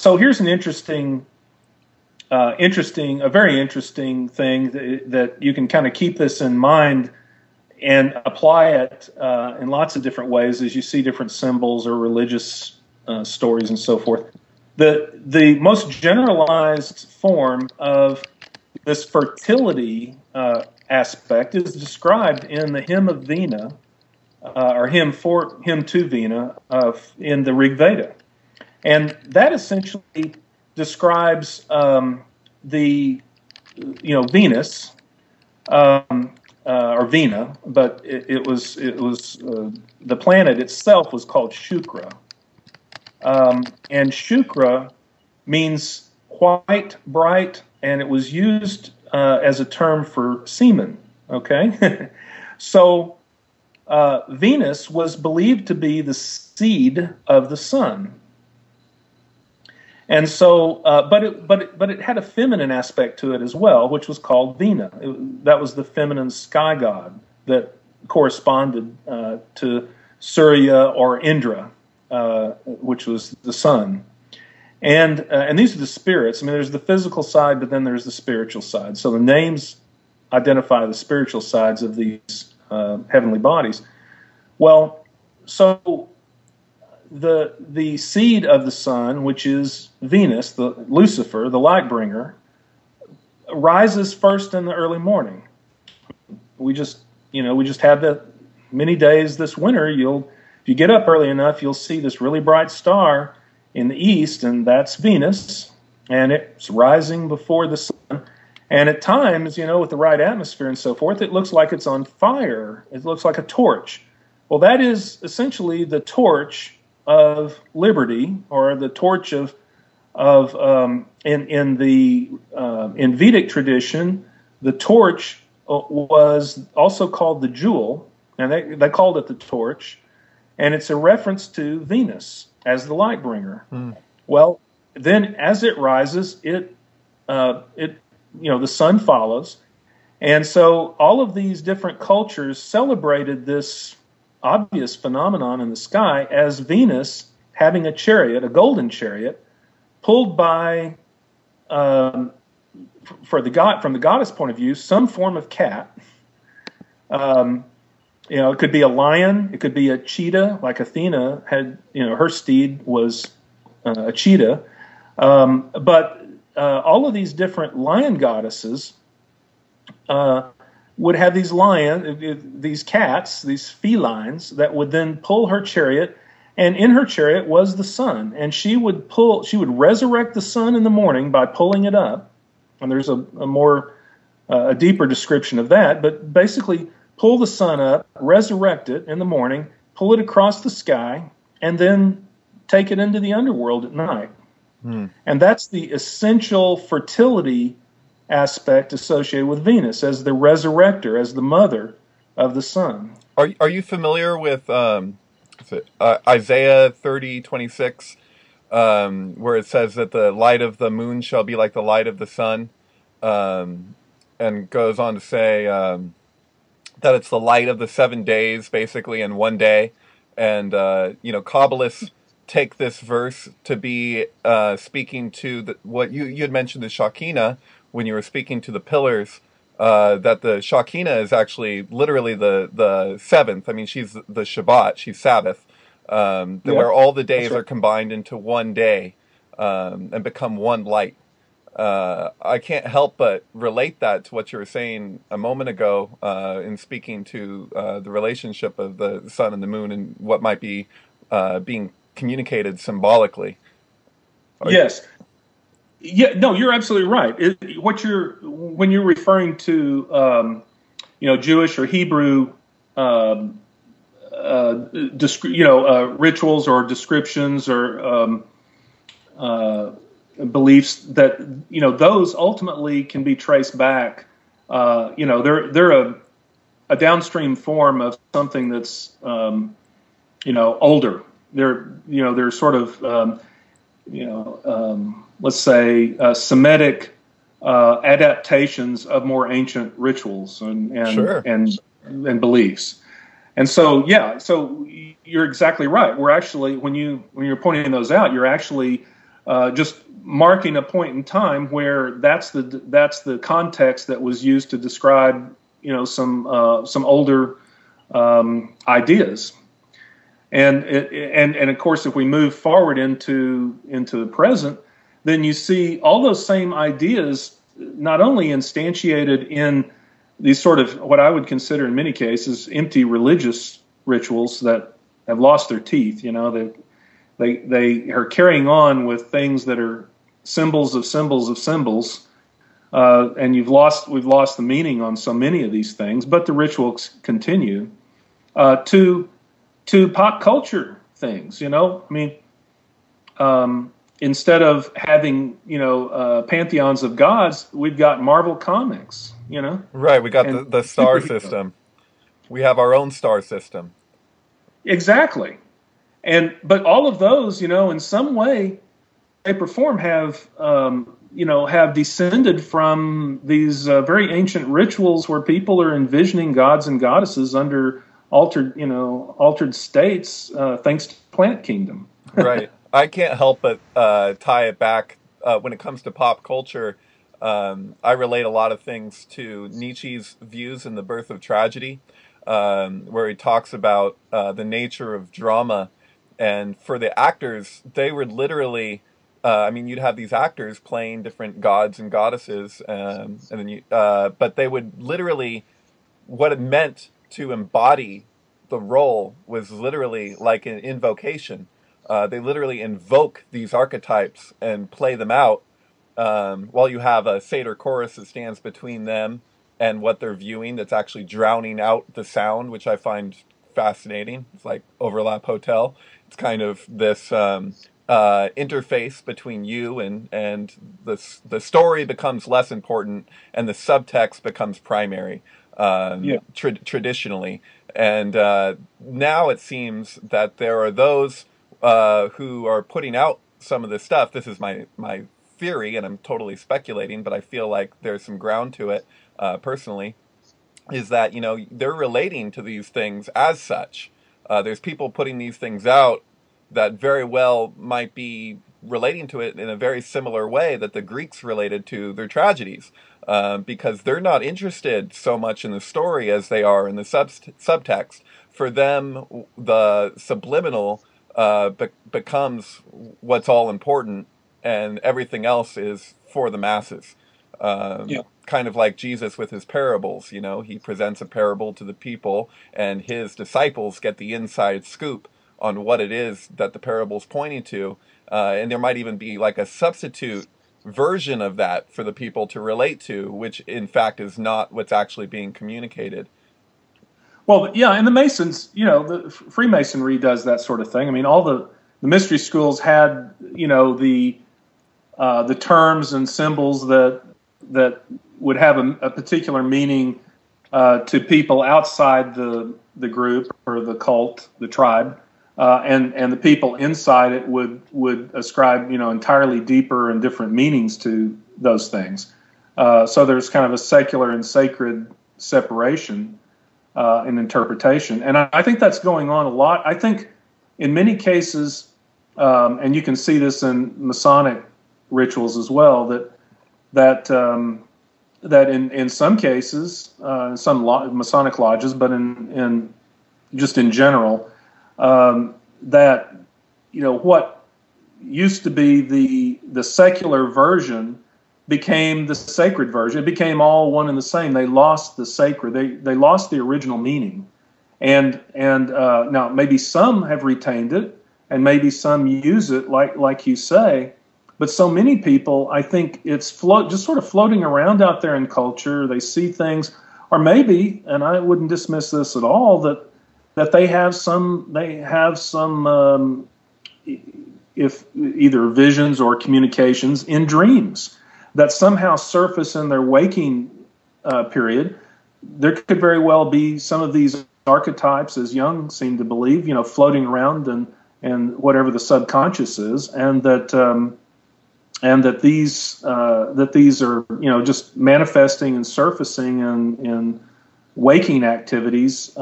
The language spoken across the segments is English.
So here's an a very interesting thing that you can kind of keep this in mind and apply it in lots of different ways as you see different symbols or religious stories and so forth. The most generalized form of this fertility aspect is described in the hymn of Vina, or hymn to Vina in the Rig Veda, and that essentially describes the Venus or Vina, but it was the planet itself was called Shukra, and Shukra means white, bright, and it was used as a term for semen. Okay, so Venus was believed to be the seed of the sun. And so, but it had a feminine aspect to it as well, which was called Vina. That was the feminine sky god that corresponded to Surya or Indra, which was the sun. And these are the spirits. I mean, there's the physical side, but then there's the spiritual side. So the names identify the spiritual sides of these heavenly bodies. Well, so the seed of the sun, which is Venus, the Lucifer, the light bringer, rises first in the early morning. We just had that many days this winter. If you get up early enough, you'll see this really bright star in the east, and that's Venus, and it's rising before the sun. And at times, with the right atmosphere and so forth, it looks like it's on fire. It looks like a torch. Well, that is essentially the torch of liberty, or the torch in Vedic tradition, the torch was also called the jewel, and they called it the torch, and it's a reference to Venus as the light bringer. Well, then as it rises, the sun follows, and so all of these different cultures celebrated this obvious phenomenon in the sky as Venus having a chariot, a golden chariot, pulled by, from the goddess point of view, some form of cat. It could be a lion, it could be a cheetah, like Athena had. Her steed was a cheetah. But all of these different lion goddesses would have these cats, these felines, that would then pull her chariot, and in her chariot was the sun, and she would resurrect the sun in the morning by pulling it up, and there's a deeper description of that, but basically pull the sun up, resurrect it in the morning, pull it across the sky, and then take it into the underworld at night. And that's the essential fertility aspect associated with Venus as the resurrector, as the mother of the sun. Are you familiar with Isaiah 30:26, where it says that the light of the moon shall be like the light of the sun, and goes on to say that it's the light of the 7 days, basically, in one day. And Kabbalists take this verse to be speaking to what you had mentioned, the Shekinah, when you were speaking to the pillars, that the Shekinah is actually literally the seventh. I mean, she's the Shabbat, she's Sabbath, where all the days are combined into one day and become one light. I can't help but relate that to what you were saying a moment ago in speaking to the relationship of the sun and the moon and what might be being communicated symbolically. Yes. Yeah, no, you're absolutely right. When you're referring to, Jewish or Hebrew, rituals or descriptions or beliefs, that those ultimately can be traced back. They're a downstream form of something that's older. They're sort of let's say Semitic adaptations of more ancient rituals and beliefs. And so, so you're exactly right. We're actually, when you're pointing those out, you're actually just marking a point in time where that's the context that was used to describe, some older ideas. And of course, if we move forward into the present, then you see all those same ideas not only instantiated in these sort of what I would consider in many cases empty religious rituals that have lost their teeth. They are carrying on with things that are symbols of symbols of symbols, and we've lost the meaning on so many of these things. But the rituals continue to pop culture things. Instead of having pantheons of gods, we've got Marvel comics. Right. We got the star system. We have our own star system. Exactly. But all of those, in some way, shape or form have descended from these very ancient rituals where people are envisioning gods and goddesses under altered states, thanks to plant kingdom. Right. I can't help but tie it back when it comes to pop culture. I relate a lot of things to Nietzsche's views in The Birth of Tragedy, where he talks about the nature of drama. And for the actors, they would literally, you'd have these actors playing different gods and goddesses, and then but they would literally, what it meant to embody the role was literally like an invocation. They literally invoke these archetypes and play them out, while you have a Seder chorus that stands between them and what they're viewing that's actually drowning out the sound, which I find fascinating. It's like Overlap Hotel. It's kind of this interface between you and the story becomes less important and the subtext becomes primary, traditionally. And now it seems that there are those who are putting out some of this stuff. This is my theory, and I'm totally speculating, but I feel like there's some ground to it personally, is that, they're relating to these things as such. There's people putting these things out that very well might be relating to it in a very similar way that the Greeks related to their tragedies, because they're not interested so much in the story as they are in the subtext. For them, the subliminal becomes what's all important, and everything else is for the masses. Kind of like Jesus with his parables. He presents a parable to the people, and his disciples get the inside scoop on what it is that the parable's pointing to. And there might even be like a substitute version of that for the people to relate to, which in fact is not what's actually being communicated. Well, yeah, and the Masons, the Freemasonry does that sort of thing. All the mystery schools had, the terms and symbols that would have a particular meaning to people outside the group or the cult, the tribe, and the people inside it would ascribe, entirely deeper and different meanings to those things. So there's kind of a secular and sacred separation in interpretation. And I think that's going on a lot. I think in many cases, and you can see this in Masonic rituals as well, that in some cases, some Masonic lodges, but in general, that what used to be the secular version became the sacred version. It became all one and the same. They lost the sacred. They lost the original meaning. And now maybe some have retained it, and maybe some use it like you say. But so many people, I think it's just sort of floating around out there in culture. They see things, or maybe, and I wouldn't dismiss this at all, that they have some if either visions or communications in dreams that somehow surface in their waking period. There could very well be some of these archetypes, as Jung seemed to believe, floating around and whatever the subconscious is, and that these are just manifesting and surfacing in waking activities,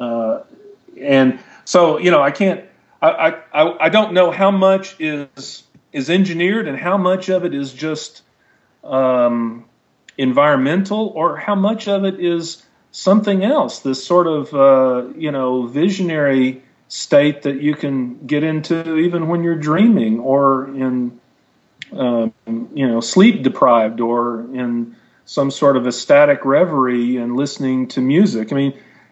and so I can't. I don't know how much is is engineered and how much of it is just environmental, or how much of it is something else, this sort of visionary state that you can get into even when you're dreaming, or in sleep deprived, or in some sort of ecstatic reverie and listening to music. I mean,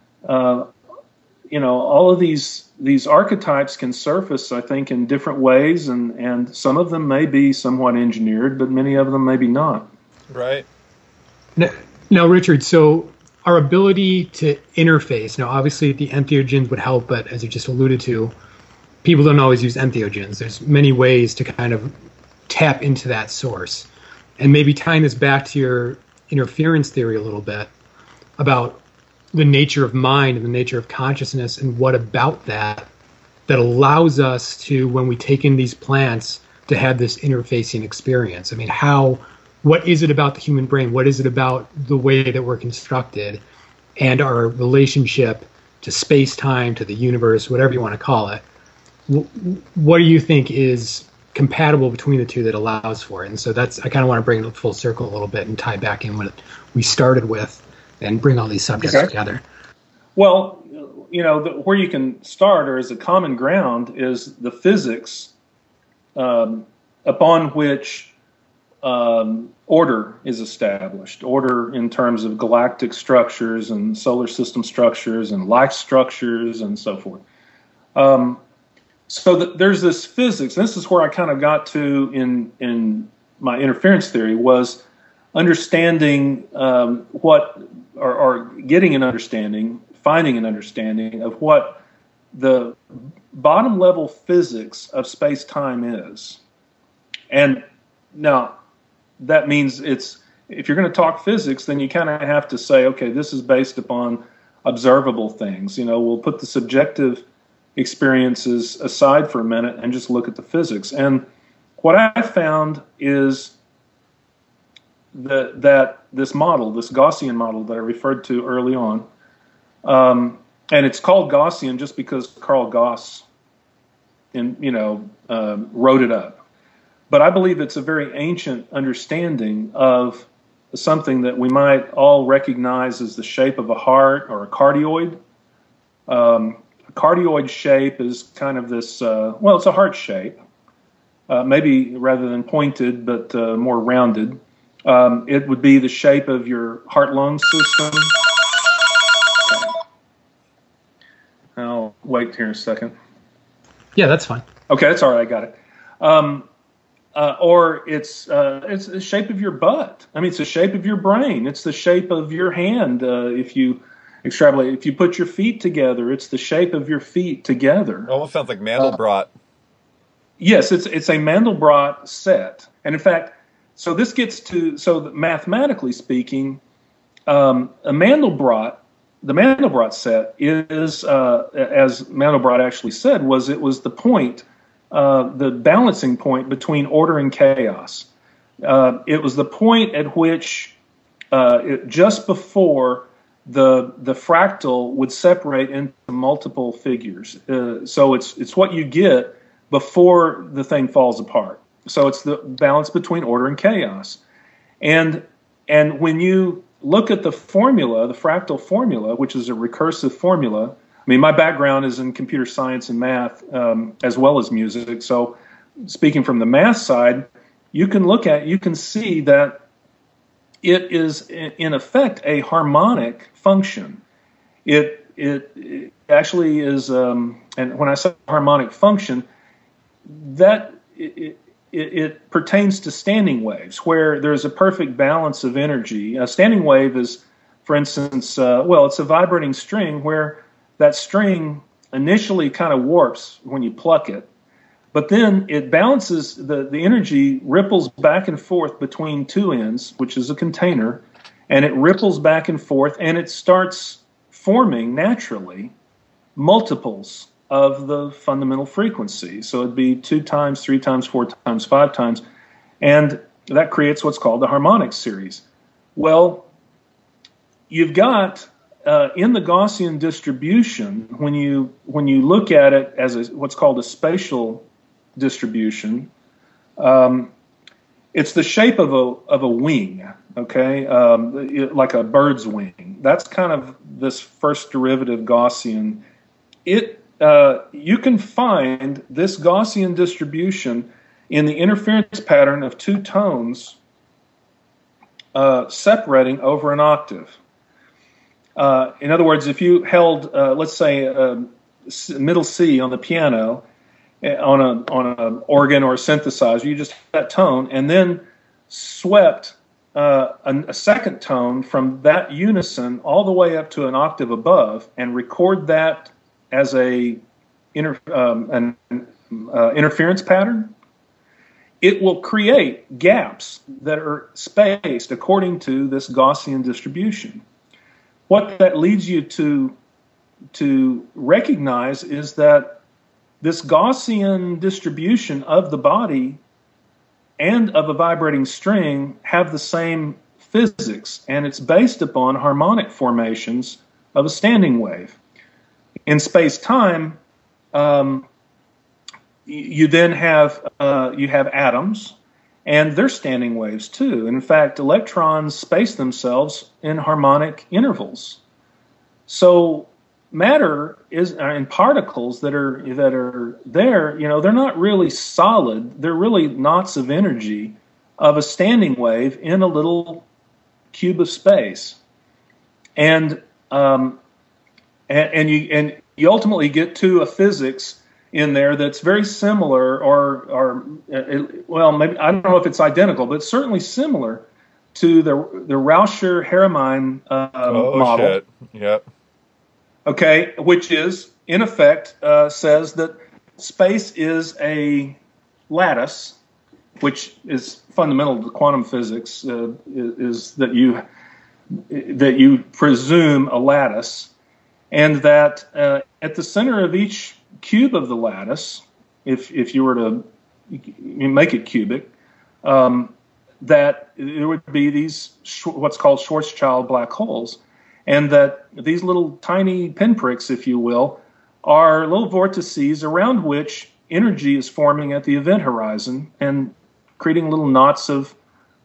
all of these archetypes can surface, I think, in different ways, and some of them may be somewhat engineered, but many of them maybe not. Right. Now, Richard, so our ability to interface, now obviously the entheogens would help, but as you just alluded to, people don't always use entheogens. There's many ways to kind of tap into that source. And maybe tying this back to your interference theory a little bit about the nature of mind and the nature of consciousness, and what about that allows us to, when we take in these plants, to have this interfacing experience. I mean, what is it about the human brain? What is it about the way that we're constructed and our relationship to space-time, to the universe, whatever you want to call it? What do you think is compatible between the two that allows for it? And so I kind of want to bring it full circle a little bit and tie back in what we started with and bring all these subjects together. Well, where you can start, or as a common ground, is the physics upon which order is established. Order in terms of galactic structures and solar system structures and life structures and so forth. So there's this physics. And this is where I kind of got to in my interference theory, was understanding or getting an understanding, finding an understanding of what the bottom level physics of space-time is. And now, that means if you're going to talk physics, then you kind of have to say, okay, this is based upon observable things. We'll put the subjective experiences aside for a minute and just look at the physics. And what I found is that this model, this Gaussian model that I referred to early on, and it's called Gaussian just because Carl Gauss, wrote it up. But I believe it's a very ancient understanding of something that we might all recognize as the shape of a heart or a cardioid. A cardioid shape is kind of this, it's a heart shape, maybe rather than pointed, but more rounded. It would be the shape of your heart-lung system. I'll wait here a second. Yeah, that's fine. Okay, that's all right. I got it. Or it's the shape of your butt. I mean, it's the shape of your brain. It's the shape of your hand. If you extrapolate, if you put your feet together, it's the shape of your feet together. It almost sounds like Mandelbrot. Yes, it's a Mandelbrot set. And in fact, so this gets to, mathematically speaking, the Mandelbrot set is, as Mandelbrot actually said, it was the point, the balancing point between order and chaos. It was the point at which, just before the fractal would separate into multiple figures. So it's what you get before the thing falls apart. So it's the balance between order and chaos. And when you look at the formula, the fractal formula, which is a recursive formula, I mean, my background is in computer science and math, as well as music. So speaking from the math side, you can see that it is in effect a harmonic function. It actually is, and when I say harmonic function, that it pertains to standing waves, where there's a perfect balance of energy. A standing wave is, for instance, it's a vibrating string where that string initially kind of warps when you pluck it, but then it balances, the energy ripples back and forth between two ends, which is a container, and it ripples back and forth, and it starts forming naturally multiples of the fundamental frequency. So it'd be 2 times, 3 times, 4 times, 5 times, and that creates what's called the harmonic series. Well, you've got in the Gaussian distribution, when you look at it as what's called a spatial distribution, It's the shape of a wing, okay, like a bird's wing. That's kind of this first derivative Gaussian. You can find this Gaussian distribution in the interference pattern of two tones separating over an octave. In other words, if you held, let's say, middle C on the piano, on an organ or a synthesizer, you just that tone, and then swept a second tone from that unison all the way up to an octave above, and record that as an interference pattern. It will create gaps that are spaced according to this Gaussian distribution. What that leads you to recognize is that this Gaussian distribution of the body and of a vibrating string have the same physics, and it's based upon harmonic formations of a standing wave. In space-time, you then have atoms, and they're standing waves too. In fact, electrons space themselves in harmonic intervals. So matter is, and particles that are there, they're not really solid. They're really knots of energy of a standing wave in a little cube of space, and you ultimately get to a physics in there that's very similar, or well, maybe I don't know if it's identical, but certainly similar to the Rauscher-Harriman model. Shit. Yep. Okay, which is, in effect, says that space is a lattice, which is fundamental to quantum physics, is that you presume a lattice, and that at the center of each cube of the lattice, if you were to make it cubic, that there would be these what's called Schwarzschild black holes. And that these little tiny pinpricks, if you will, are little vortices around which energy is forming at the event horizon and creating little knots of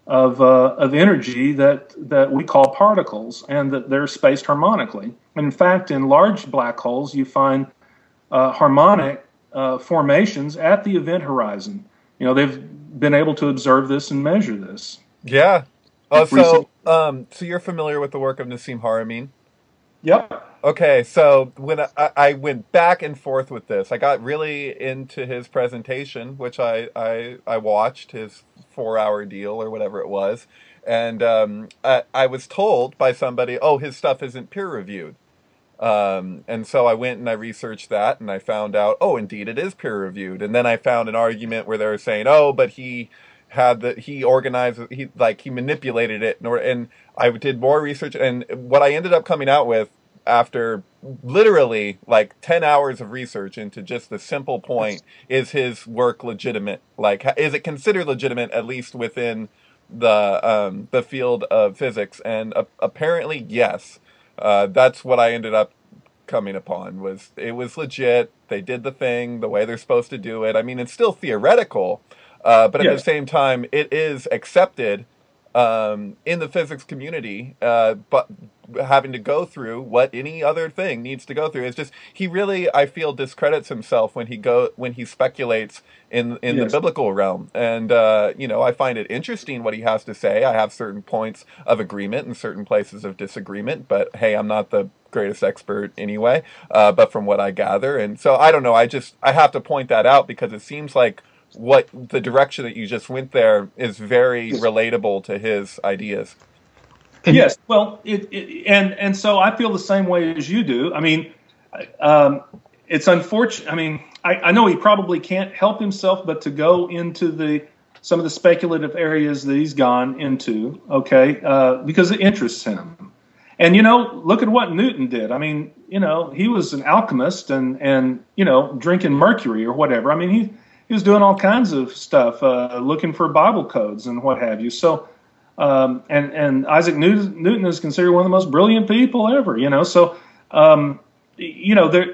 energy that we call particles, and that they're spaced harmonically. And in fact, in large black holes, you find harmonic formations at the event horizon. They've been able to observe this and measure this. Yeah. Oh, so you're familiar with the work of Nassim Haramein? Yep. Okay, so when I went back and forth with this, I got really into his presentation, which I watched, his 4-hour deal or whatever it was, and I was told by somebody, oh, his stuff isn't peer-reviewed. And so I went and I researched that, and I found out, oh, indeed, it is peer-reviewed. And then I found an argument where they were saying, oh, but he organized, he manipulated it, and I did more research, and what I ended up coming out with after literally 10 hours of research into just the simple point, is his work legitimate? Is it considered legitimate, at least within the field of physics? And apparently, yes. That's what I ended up coming upon, it was legit. They did the thing the way they're supposed to do it. I mean, it's still theoretical, but at the same time, it is accepted in the physics community, but having to go through what any other thing needs to go through. It's just, he really, I feel, discredits himself when he speculates in the biblical realm. And, I find it interesting what he has to say. I have certain points of agreement and certain places of disagreement, but hey, I'm not the greatest expert anyway, but from what I gather. And so, I don't know, I have to point that out because it seems like what the direction that you just went there is very relatable to his ideas. Yes, well, and so I feel the same way as you do. I mean, it's unfortunate. I mean, I know he probably can't help himself but to go into some of the speculative areas that he's gone into, okay, because it interests him. And, look at what Newton did. I mean, he was an alchemist and drinking mercury or whatever. I mean, he was doing all kinds of stuff, looking for Bible codes and what have you. So, and Isaac Newton is considered one of the most brilliant people ever, So,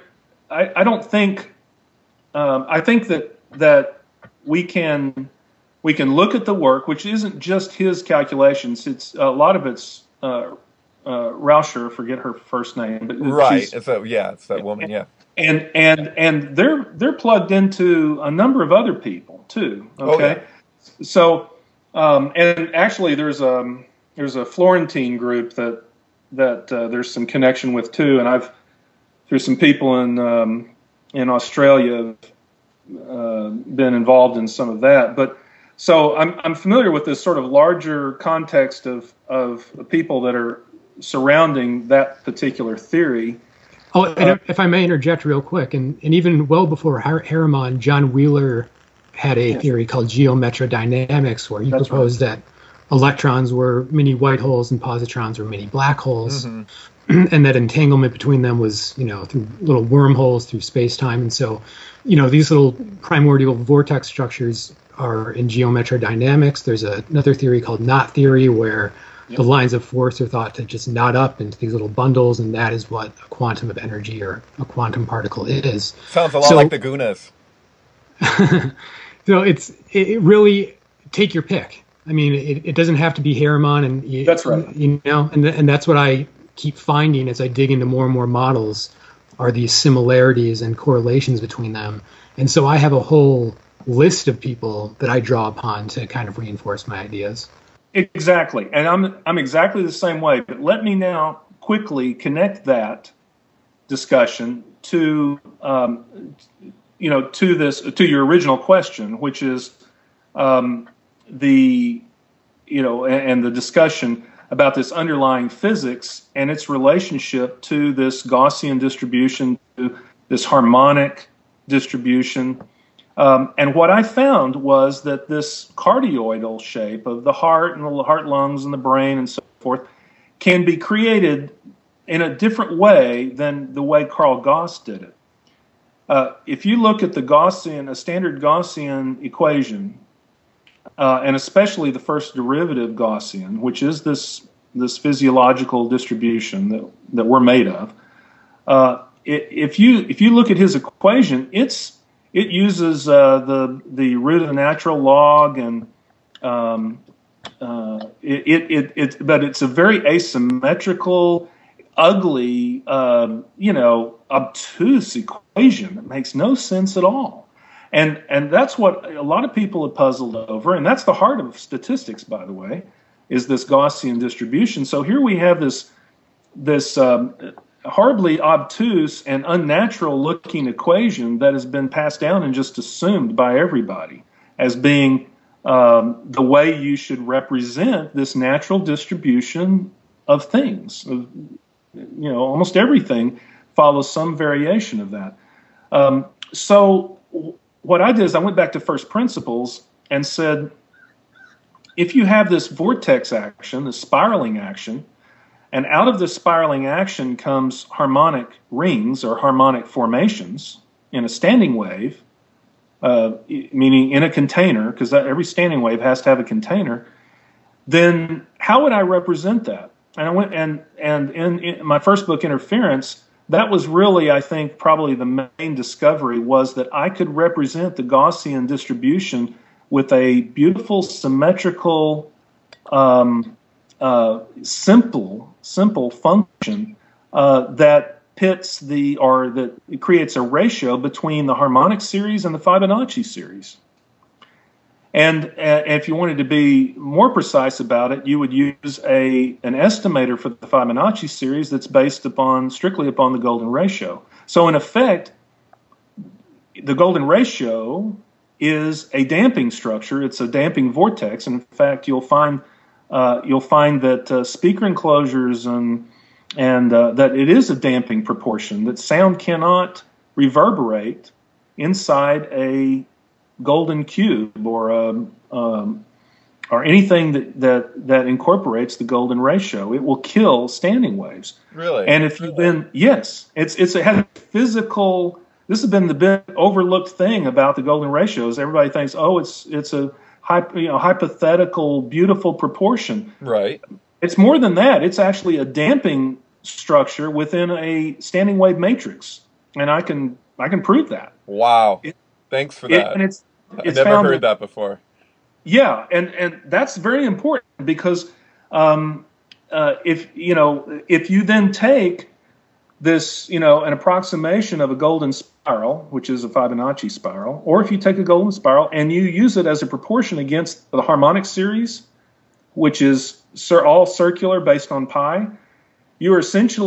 I don't think, I think that we can we can look at the work, which isn't just his calculations. It's a lot of it's Rauscher, forget her first name, but right. It's that woman. Yeah. And they're plugged into a number of other people too. Okay. Oh, yeah. So, and actually there's a Florentine group that there's some connection with too. And through some people in Australia, been involved in some of that. But so I'm familiar with this sort of larger context of people that are surrounding that particular theory. Oh, and if I may interject real quick, and even well before Harriman, John Wheeler had a theory called geometrodynamics, where he proposed that electrons were mini white holes and positrons were mini black holes, and that entanglement between them was, through little wormholes through space-time. And so, these little primordial vortex structures are in geometrodynamics. There's another theory called knot theory, where the lines of force are thought to just knot up into these little bundles, and that is what a quantum of energy or a quantum particle is. Sounds a lot like the Gunas. So it really, take your pick. I mean, it doesn't have to be Harriman, and that's right. And that's what I keep finding as I dig into more and more models, are these similarities and correlations between them. And so I have a whole list of people that I draw upon to kind of reinforce my ideas. Exactly, and I'm exactly the same way. But let me now quickly connect that discussion to to your original question, which is the discussion about this underlying physics and its relationship to this Gaussian distribution, to this harmonic distribution. And what I found was that this cardioidal shape of the heart and the heart, lungs, and the brain and so forth can be created in a different way than the way Carl Gauss did it. If you look at a standard Gaussian equation, and especially the first derivative Gaussian, which is this physiological distribution that we're made of, if you look at his equation, it uses the root of the natural log, and but it's a very asymmetrical, ugly, obtuse equation that makes no sense at all. And that's what a lot of people have puzzled over, and that's the heart of statistics, by the way, is this Gaussian distribution. So here we have this horribly obtuse and unnatural-looking equation that has been passed down and just assumed by everybody as being the way you should represent this natural distribution of things. Almost everything follows some variation of that. So what I did is I went back to first principles and said, if you have this vortex action, this spiraling action, and out of this spiraling action comes harmonic rings or harmonic formations in a standing wave, meaning in a container, because every standing wave has to have a container, then how would I represent that? And I went and in my first book, Interference, that was really, I think, probably the main discovery, was that I could represent the Gaussian distribution with a beautiful, symmetrical, simple function that pits that creates a ratio between the harmonic series and the Fibonacci series. And if you wanted to be more precise about it, you would use an estimator for the Fibonacci series that's based strictly upon the golden ratio. So in effect, the golden ratio is a damping structure. It's a damping vortex. And in fact, you'll find that speaker enclosures and that it is a damping proportion, that sound cannot reverberate inside a golden cube or anything that incorporates the golden ratio. It will kill standing waves. Really? And if you've been, yes, it has a physical. This has been the big overlooked thing about the golden ratios. Everybody thinks, oh, it's a hypothetical, beautiful proportion. Right. It's more than that. It's actually a damping structure within a standing wave matrix, and I can prove that. Wow. Thanks for that. And it's I've never heard that before. Yeah, and that's very important because if you then take this, an approximation of a golden spiral, which is a Fibonacci spiral, or if you take a golden spiral and you use it as a proportion against the harmonic series, which is all circular based on pi, you're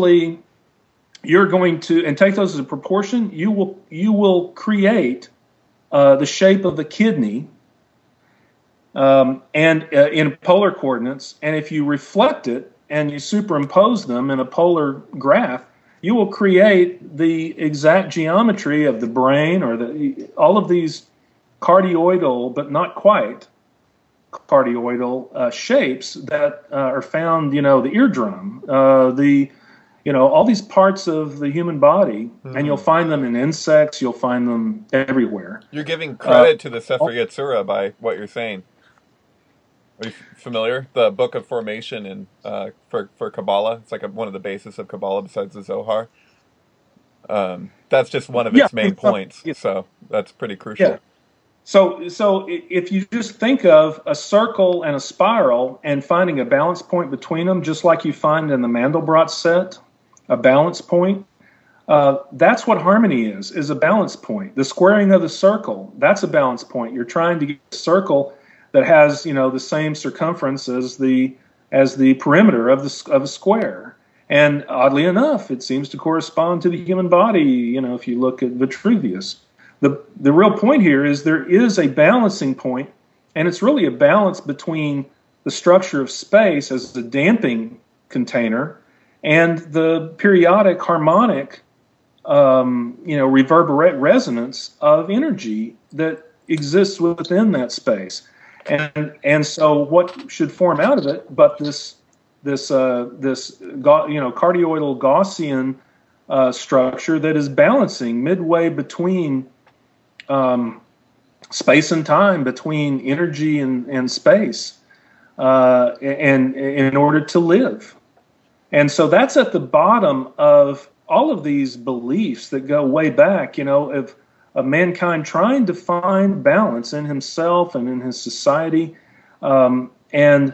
going to, and take those as a proportion, you will create the shape of the kidney, and in polar coordinates. And if you reflect it and you superimpose them in a polar graph, you will create the exact geometry of the brain, or all of these cardioidal, but not quite cardioidal shapes that are found, the eardrum, all these parts of the human body, and you'll find them in insects, you'll find them everywhere. You're giving credit to the Sefer Yetzirah by what you're saying. Are you familiar? The Book of Formation in for Kabbalah. It's like one of the bases of Kabbalah besides the Zohar. That's just one of its main points. So that's pretty crucial. Yeah. So if you just think of a circle and a spiral and finding a balance point between them, just like you find in the Mandelbrot set, a balance point, that's what harmony is a balance point. The squaring of the circle, that's a balance point. You're trying to get a circle that has, the same circumference as the perimeter of a square. And oddly enough, it seems to correspond to the human body, if you look at Vitruvius. The real point here is there is a balancing point, and it's really a balance between the structure of space as a damping container and the periodic harmonic, reverberate resonance of energy that exists within that space. And so what should form out of it but this cardioidal Gaussian structure that is balancing midway between space and time, between energy and space, and in order to live. And so that's at the bottom of all of these beliefs that go way back, of mankind trying to find balance in himself and in his society, and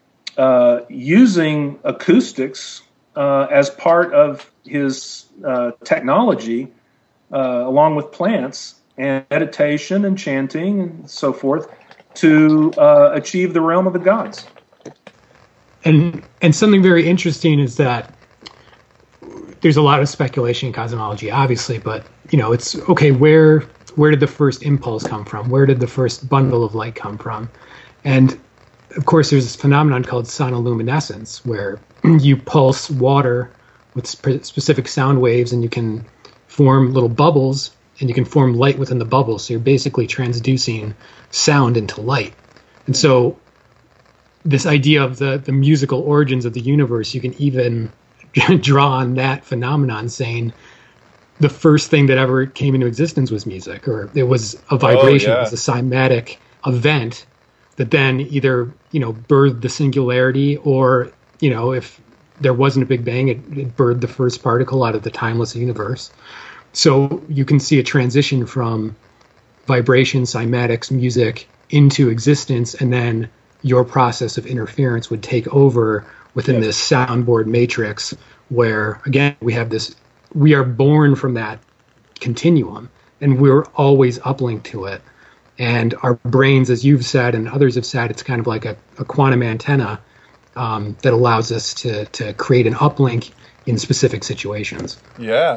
using acoustics as part of his technology, along with plants and meditation and chanting and so forth, to achieve the realm of the gods. And something very interesting is that there's a lot of speculation in cosmology, obviously, but it's okay. Where did the first impulse come from? Where did the first bundle of light come from? And of course, there's this phenomenon called sonoluminescence, where you pulse water with specific sound waves, and you can form little bubbles, and you can form light within the bubbles. So you're basically transducing sound into light. And so this idea of the musical origins of the universe, you can even draw on that phenomenon, saying the first thing that ever came into existence was music, or it was a vibration, it was a cymatic event that then either, birthed the singularity, or, if there wasn't a Big Bang, it birthed the first particle out of the timeless universe. So you can see a transition from vibration, cymatics, music into existence, and then your process of interference would take over within this soundboard matrix, where, again, we are born from that continuum, and we're always uplinked to it. And our brains, as you've said and others have said, it's kind of like a quantum antenna that allows us to create an uplink in specific situations. Yeah,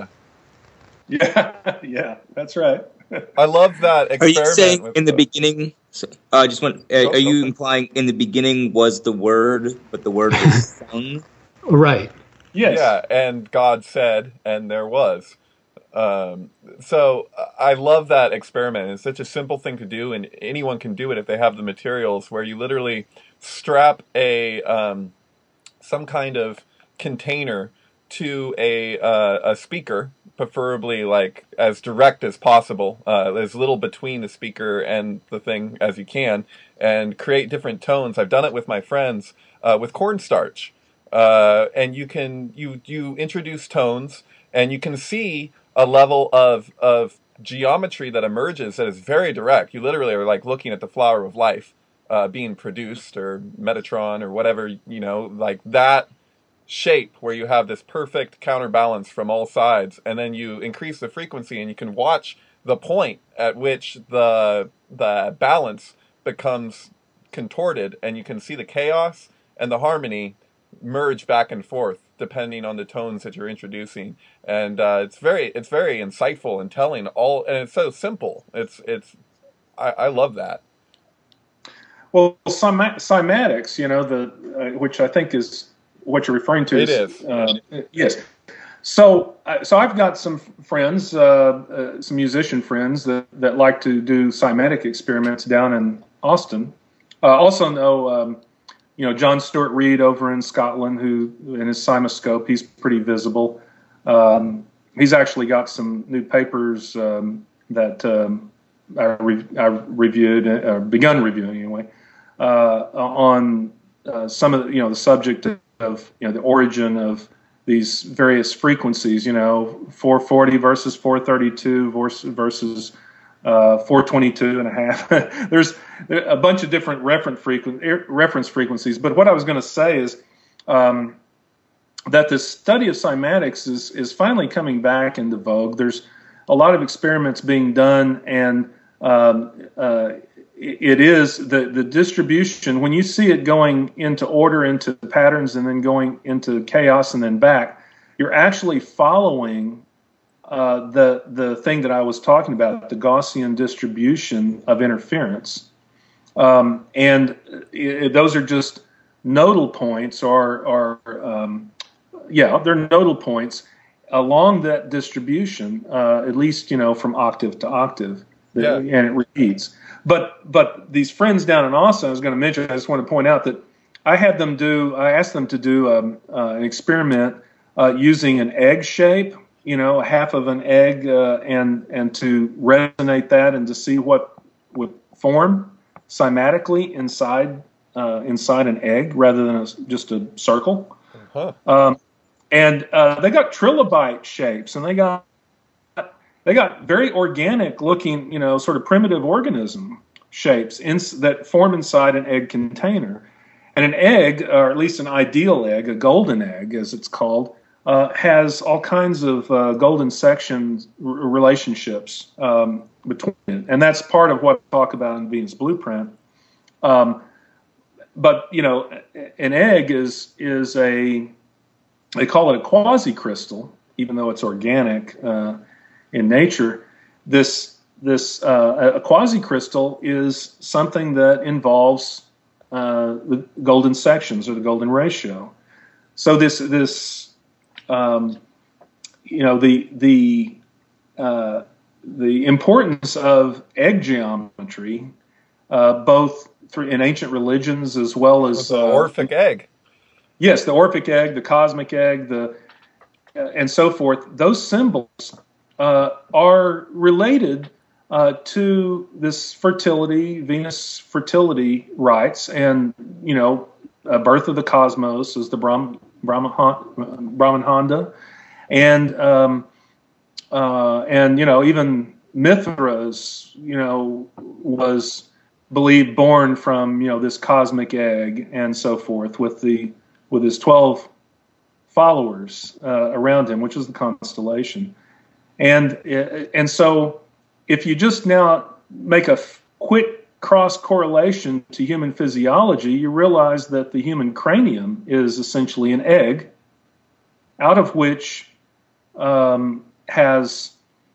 that's right. I love that experiment. Are you saying in the beginning? Are you implying in the beginning was the Word, but the Word was sung? Right. Yes. Yeah, and God said, and there was. So I love that experiment. It's such a simple thing to do, and anyone can do it if they have the materials, where you literally strap some kind of container to a speaker, preferably like as direct as possible, as little between the speaker and the thing as you can, and create different tones. I've done it with my friends with cornstarch, and you introduce tones, and you can see a level of geometry that emerges that is very direct. You literally are like looking at the flower of life, being produced, or Metatron, or whatever, like that shape where you have this perfect counterbalance from all sides, and then you increase the frequency and you can watch the point at which the balance becomes contorted, and you can see the chaos and the harmony merge back and forth depending on the tones that you're introducing. And it's very insightful and telling, and it's so simple. I love that. Well, cymatics, which I think is what you're referring to. It is. Yes. So I've got some friends, some musician friends that like to do cymatic experiments down in Austin. Also know, John Stuart Reid over in Scotland, who in his Cymoscope, he's pretty visible. He's actually got some new papers that I reviewed, begun reviewing anyway, on some of the subject of the origin of these various frequencies, 440 versus 432 versus 422 and a half. There's a bunch of different reference frequencies. But what I was going to say is that the study of cymatics is finally coming back into vogue. There's a lot of experiments being done, and it is the distribution. When you see it going into order, into patterns, and then going into chaos and then back, you're actually following the thing that I was talking about, the Gaussian distribution of interference. And those are just nodal points, they're nodal points along that distribution, at least, from octave to octave, and it repeats. But these friends down in Austin, I was going to mention, I just want to point out that I asked them to do an experiment using an egg shape, half of an egg, and to resonate that and to see what would form cymatically inside an egg rather than just a circle. Uh-huh. And they got trilobite shapes, and they got very organic looking, sort of primitive organism shapes that form inside an egg container. And an egg, or at least an ideal egg, a golden egg as it's called, has all kinds of golden section relationships between it. And that's part of what I talk about in Venus Blueprint. But, an egg is they call it a quasi-crystal, even though it's organic in nature. A quasi-crystal is something that involves the golden sections or the golden ratio. So the importance of egg geometry, both in ancient religions as well as the Orphic egg. Yes, the Orphic egg, the cosmic egg, and so forth. Those symbols are related to this fertility, Venus fertility rites, and birth of the cosmos is the Brahmananda, and even Mithras, was believed born from this cosmic egg and so forth with his 12 followers around him, which is the constellation, and so if you just now make a quick cross correlation to human physiology, you realize that the human cranium is essentially an egg, out of which has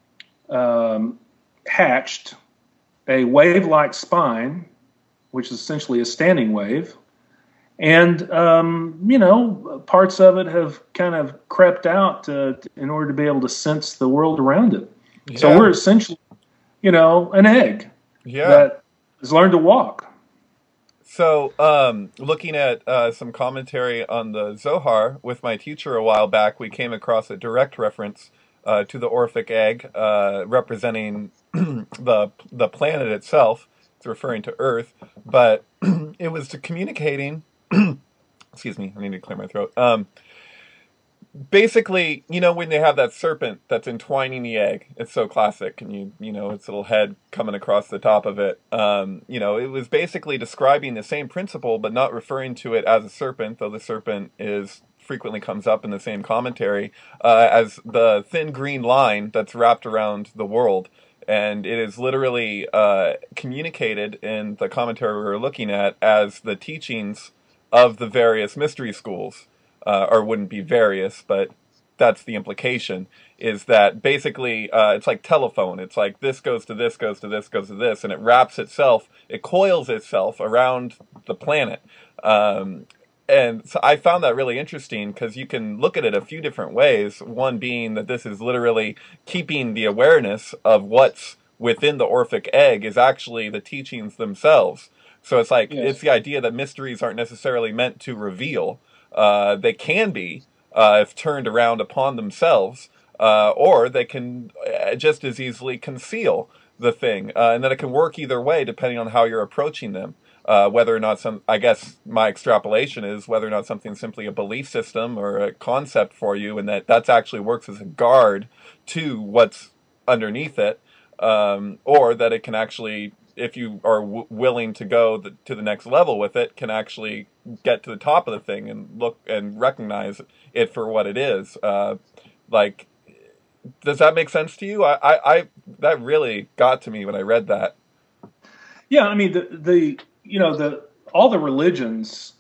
hatched a wave-like spine, which is essentially a standing wave. And, parts of it have kind of crept out in order to be able to sense the world around it. Yeah. So we're essentially, an egg that has learned to walk. So looking at some commentary on the Zohar with my teacher a while back, we came across a direct reference to the Orphic egg representing the planet itself. It's referring to Earth, but it was communicating excuse me, I need to clear my throat. basically, when they have that serpent that's entwining the egg, it's so classic, and its little head coming across the top of it. It was basically describing the same principle, but not referring to it as a serpent, though the serpent is frequently comes up in the same commentary, as the thin green line that's wrapped around the world. And it is literally communicated in the commentary we were looking at as the teachings of the various mystery schools. Or wouldn't be various, but that's the implication, is that basically it's like telephone. It's like this goes to this, goes to this, goes to this, and it coils itself around the planet. And so I found that really interesting because you can look at it a few different ways. One being that this is literally keeping the awareness of what's within the Orphic egg is actually the teachings themselves. So it's like, It's the idea that mysteries aren't necessarily meant to reveal. They can be, if turned around upon themselves, or they can just as easily conceal the thing, and that it can work either way depending on how you're approaching them. Whether or not I guess my extrapolation is whether or not something's simply a belief system or a concept for you, and that actually works as a guard to what's underneath it, or that it can actually, if you are willing to go to the next level with it, can actually get to the top of the thing and look and recognize it for what it is. Does that make sense to you? I that really got to me when I read that. Yeah, I mean all the religions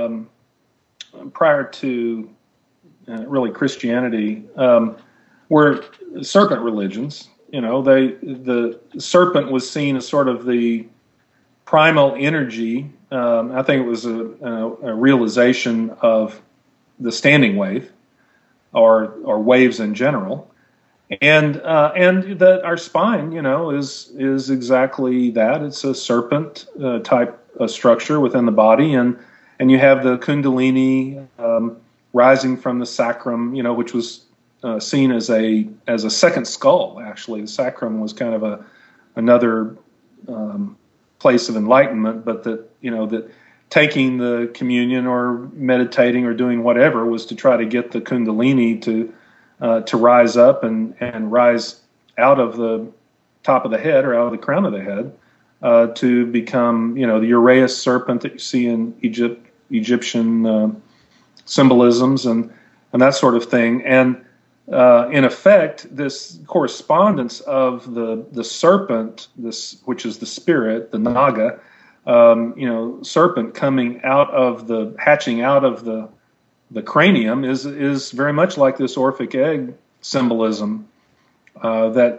prior to really Christianity were serpent religions. The serpent was seen as sort of the primal energy. I think it was a realization of the standing wave, or waves in general, and that our spine, is exactly that. It's a serpent type structure within the body, and you have the Kundalini rising from the sacrum, which was seen as a second skull. Actually, the sacrum was kind of another place of enlightenment, but that taking the communion or meditating or doing whatever was to try to get the Kundalini to rise up and rise out of the top of the head or out of the crown of the head to become the Uraeus serpent that you see in Egyptian symbolisms and that sort of thing. And in effect, this correspondence of the serpent, which is the spirit, the Naga, serpent hatching out of the cranium is very much like this Orphic egg symbolism. The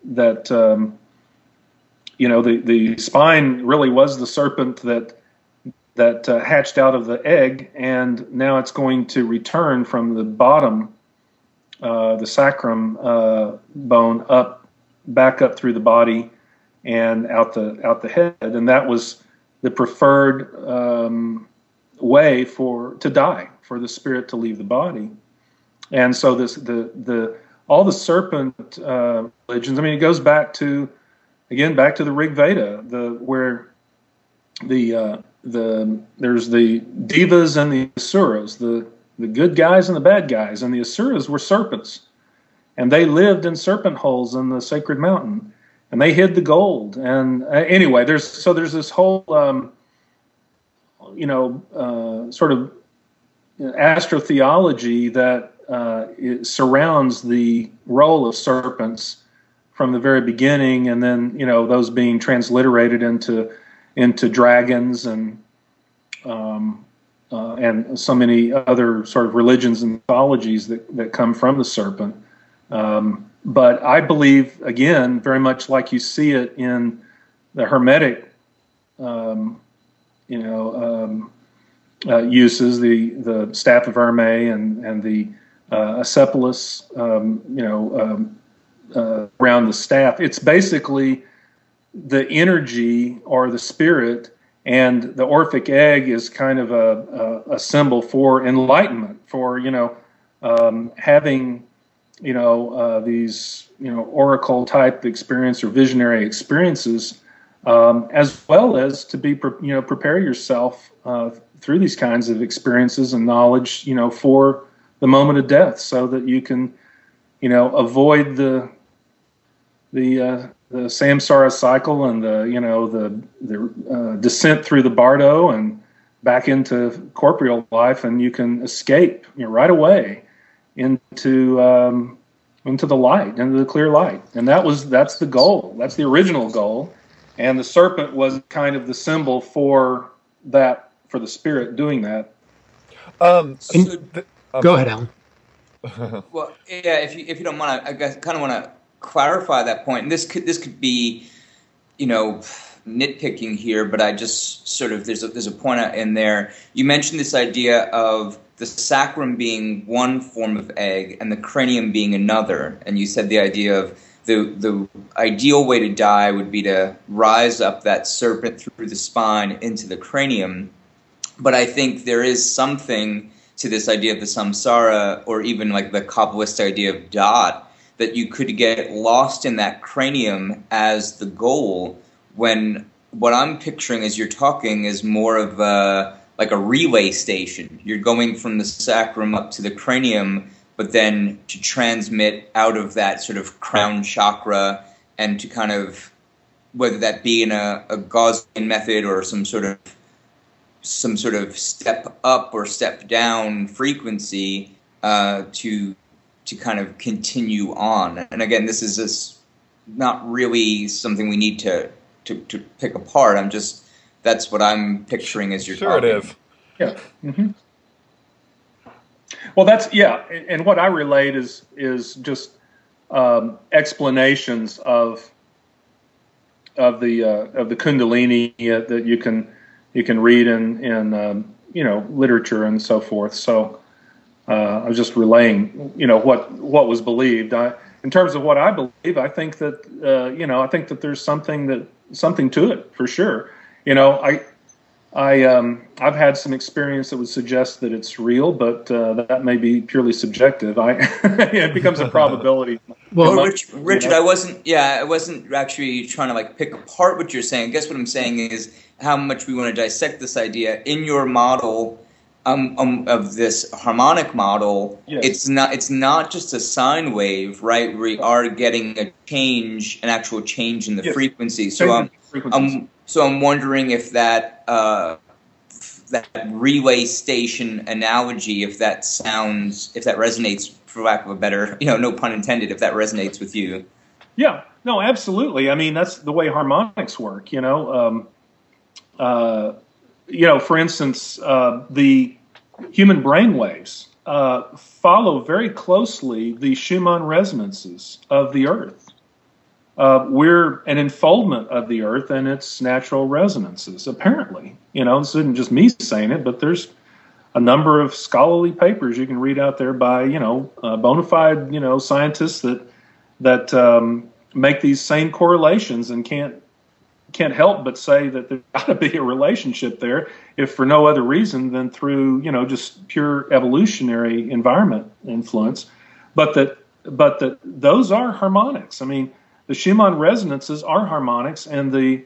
spine really was the serpent that hatched out of the egg, and now it's going to return from the bottom, the sacrum bone, back up through the body and out the head, and that was the preferred way to die, for the spirit to leave the body. And so all the serpent religions. I mean, it goes back to the Rig Veda, where there's the devas and the asuras, the good guys and the bad guys, and the asuras were serpents, and they lived in serpent holes in the sacred mountain, and they hid the gold. And anyway, there's this whole sort of astrotheology that it surrounds the role of serpents from the very beginning, and then those being transliterated into dragons and so many other sort of religions and mythologies that come from the serpent. But I believe, again, very much like you see it in the Hermetic, uses, the staff of Hermes and the Acephalus, around the staff. It's basically the energy or the spirit, and the Orphic egg is kind of a symbol for enlightenment, for having these oracle type experience or visionary experiences, as well as to be prepare yourself through these kinds of experiences and knowledge for the moment of death, so that you can, avoid the samsara cycle and the descent through the bardo and back into corporeal life, and you can escape right away into the light, into the clear light. And that's the goal. That's the original goal. And the serpent was kind of the symbol for that, for the spirit doing that. Go ahead, Alan. Well, yeah, if you don't mind, I guess kind of want to clarify that point. And this could be, nitpicking here, but I just sort of there's a point in there. You mentioned this idea of the sacrum being one form of egg and the cranium being another, and you said the idea of the ideal way to die would be to rise up that serpent through the spine into the cranium. But I think there is something to this idea of the samsara, or even like the Kabbalist idea of dot, that you could get lost in that cranium as the goal, when what I'm picturing as you're talking is more of like a relay station. You're going from the sacrum up to the cranium, but then to transmit out of that sort of crown chakra, and to kind of, whether that be in a Gaussian method or some sort of step up or step down frequency, to kind of continue on. And again, this is just not really something we need to pick apart. That's what I'm picturing as you're talking. Sure it is. Yeah. Mm-hmm. Well, and what I relate is just explanations of the Kundalini that you can read in literature and so forth. So I was just relaying what was believed. In terms of what I believe, I think that there's something to it for sure. I've had some experience that would suggest that it's real, but that may be purely subjective. It becomes a probability. Well, Richard, I wasn't actually trying to like pick apart what you're saying. I guess what I'm saying is how much we want to dissect this idea in your model of this harmonic model. Yes. It's not just a sine wave, right? We are getting an actual change in the frequency. So I'm wondering if that relay station analogy, if that resonates, for lack of a better, no pun intended, if that resonates with you. Yeah, no, absolutely. I mean, that's the way harmonics work. For instance, the human brain waves follow very closely the Schumann resonances of the Earth. We're an enfoldment of the Earth and its natural resonances, apparently. This isn't just me saying it, but there's a number of scholarly papers you can read out there by, bona fide, scientists that make these same correlations and can't help but say that there's got to be a relationship there, if for no other reason than through, just pure evolutionary environment influence, but that those are harmonics. I mean, the Schumann resonances are harmonics, and the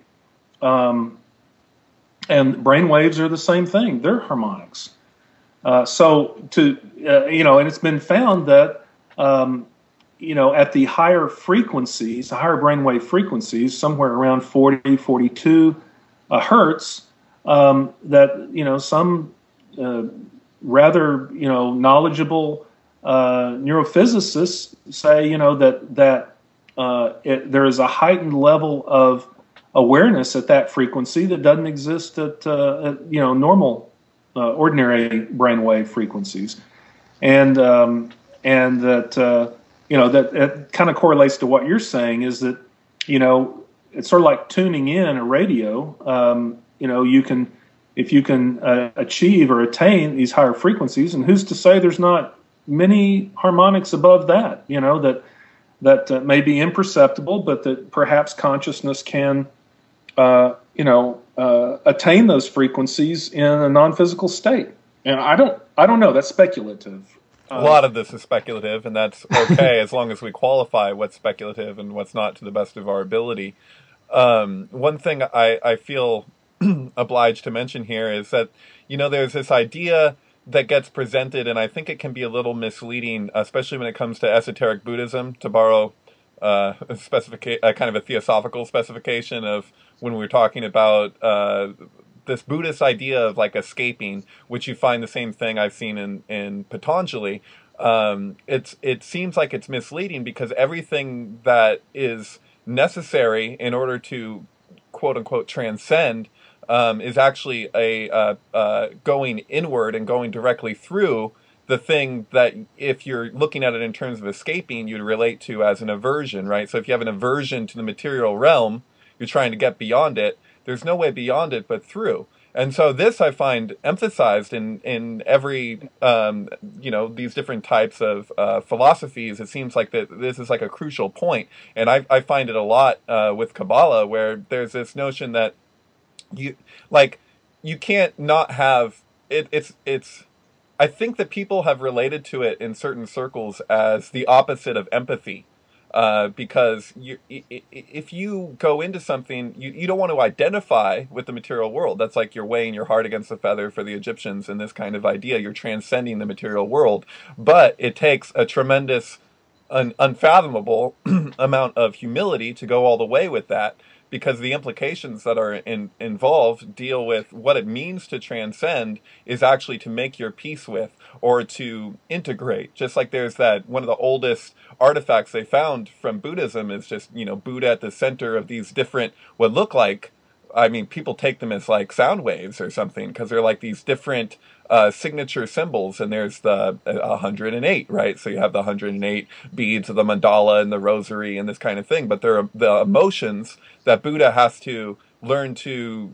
brain waves are the same thing. They're harmonics. And it's been found that at the higher frequencies, the higher brainwave frequencies, somewhere around 40, 42 hertz, that some rather knowledgeable neurophysicists say that there is a heightened level of awareness at that frequency that doesn't exist at normal ordinary brainwave frequencies, and that that kind of correlates to what you're saying, is that it's sort of like tuning in a radio. If you can achieve or attain these higher frequencies, and who's to say there's not many harmonics above that, that may be imperceptible, but that perhaps consciousness can, attain those frequencies in a non-physical state. And I don't know. That's speculative. A lot of this is speculative, and that's okay as long as we qualify what's speculative and what's not to the best of our ability. One thing I feel obliged to mention here is that, there's this idea that gets presented, and I think it can be a little misleading, especially when it comes to esoteric Buddhism, to borrow kind of a theosophical specification of when we're talking about this Buddhist idea of like escaping, which you find the same thing I've seen in Patanjali. It seems like it's misleading because everything that is necessary in order to quote unquote transcend is actually a going inward and going directly through the thing that, if you're looking at it in terms of escaping, you'd relate to as an aversion, right? So if you have an aversion to the material realm, you're trying to get beyond it. There's no way beyond it but through. And so this I find emphasized in every, these different types of philosophies. It seems like that this is like a crucial point. And I find it a lot with Kabbalah, where there's this notion that you can't not have it. It's I think that people have related to it in certain circles as the opposite of empathy. Because if you go into something, you don't want to identify with the material world. That's like you're weighing your heart against the feather for the Egyptians in this kind of idea. You're transcending the material world. But it takes a tremendous, unfathomable amount of humility to go all the way with that, because the implications that are involved deal with what it means to transcend is actually to make your peace with or to integrate. Just like there's that one of the oldest artifacts they found from Buddhism is just, Buddha at the center of these different, what look like, people take them as like sound waves or something, because they're like these different signature symbols, and there's the 108, right? So you have the 108 beads of the mandala and the rosary and this kind of thing, but there are the emotions that Buddha has to learn to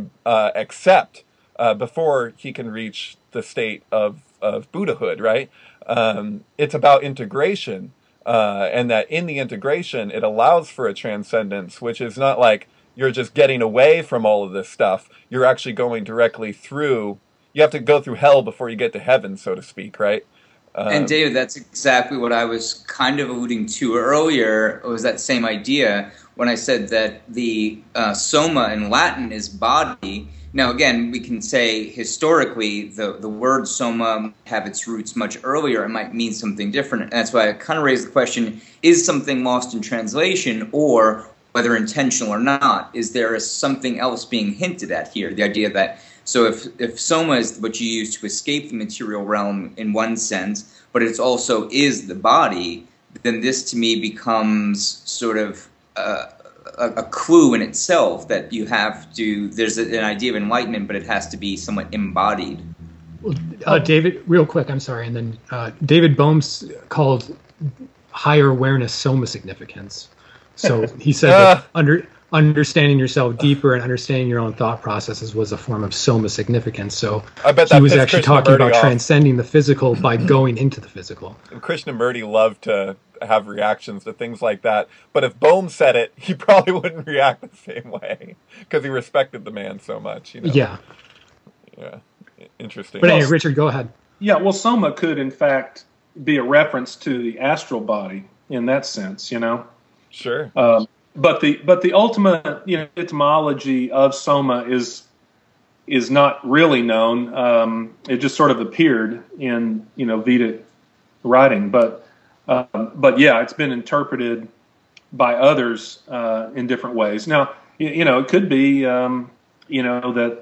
accept before he can reach the state of Buddhahood, right? It's about integration, and that in the integration, it allows for a transcendence, which is not like you're just getting away from all of this stuff. You're actually going directly through. You have to go through hell before you get to heaven, so to speak, right? And David, that's exactly what I was kind of alluding to earlier. It was that same idea when I said that the soma in Latin is body. Now, again, we can say historically the word soma have its roots much earlier. It might mean something different. And that's why I kind of raised the question, is something lost in translation, or whether intentional or not, is there something else being hinted at here? The idea that, so if soma is what you use to escape the material realm in one sense, but it also is the body, then this to me becomes sort of a clue in itself that you have to, there's an idea of enlightenment, but it has to be somewhat embodied. Well, David, real quick, I'm sorry, and then David Bohm's called higher awareness soma significance. So he said that understanding yourself deeper and understanding your own thought processes was a form of soma significance. So I bet he was actually talking about transcending the physical by going into the physical. Krishnamurti loved to have reactions to things like that. But if Bohm said it, he probably wouldn't react the same way because he respected the man so much. Yeah. Yeah. Interesting. But anyway, Richard, go ahead. Yeah, well, soma could, in fact, be a reference to the astral body in that sense, Sure. But the ultimate etymology of soma is not really known. It just sort of appeared in Vedic writing, but yeah, it's been interpreted by others in different ways. Now it could be that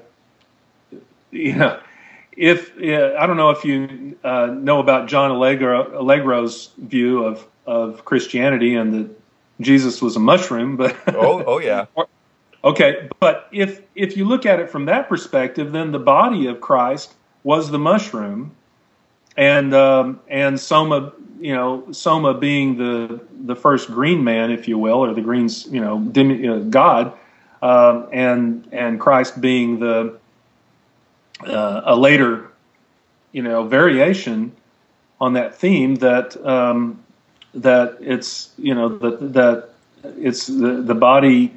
if I don't know if you know about John Allegro's view of Christianity and that Jesus was a mushroom, but oh yeah. Okay, but if you look at it from that perspective, then the body of Christ was the mushroom, and soma, soma being the first green man, if you will, or the green's God, and Christ being the a later variation on that theme that it's that it's the body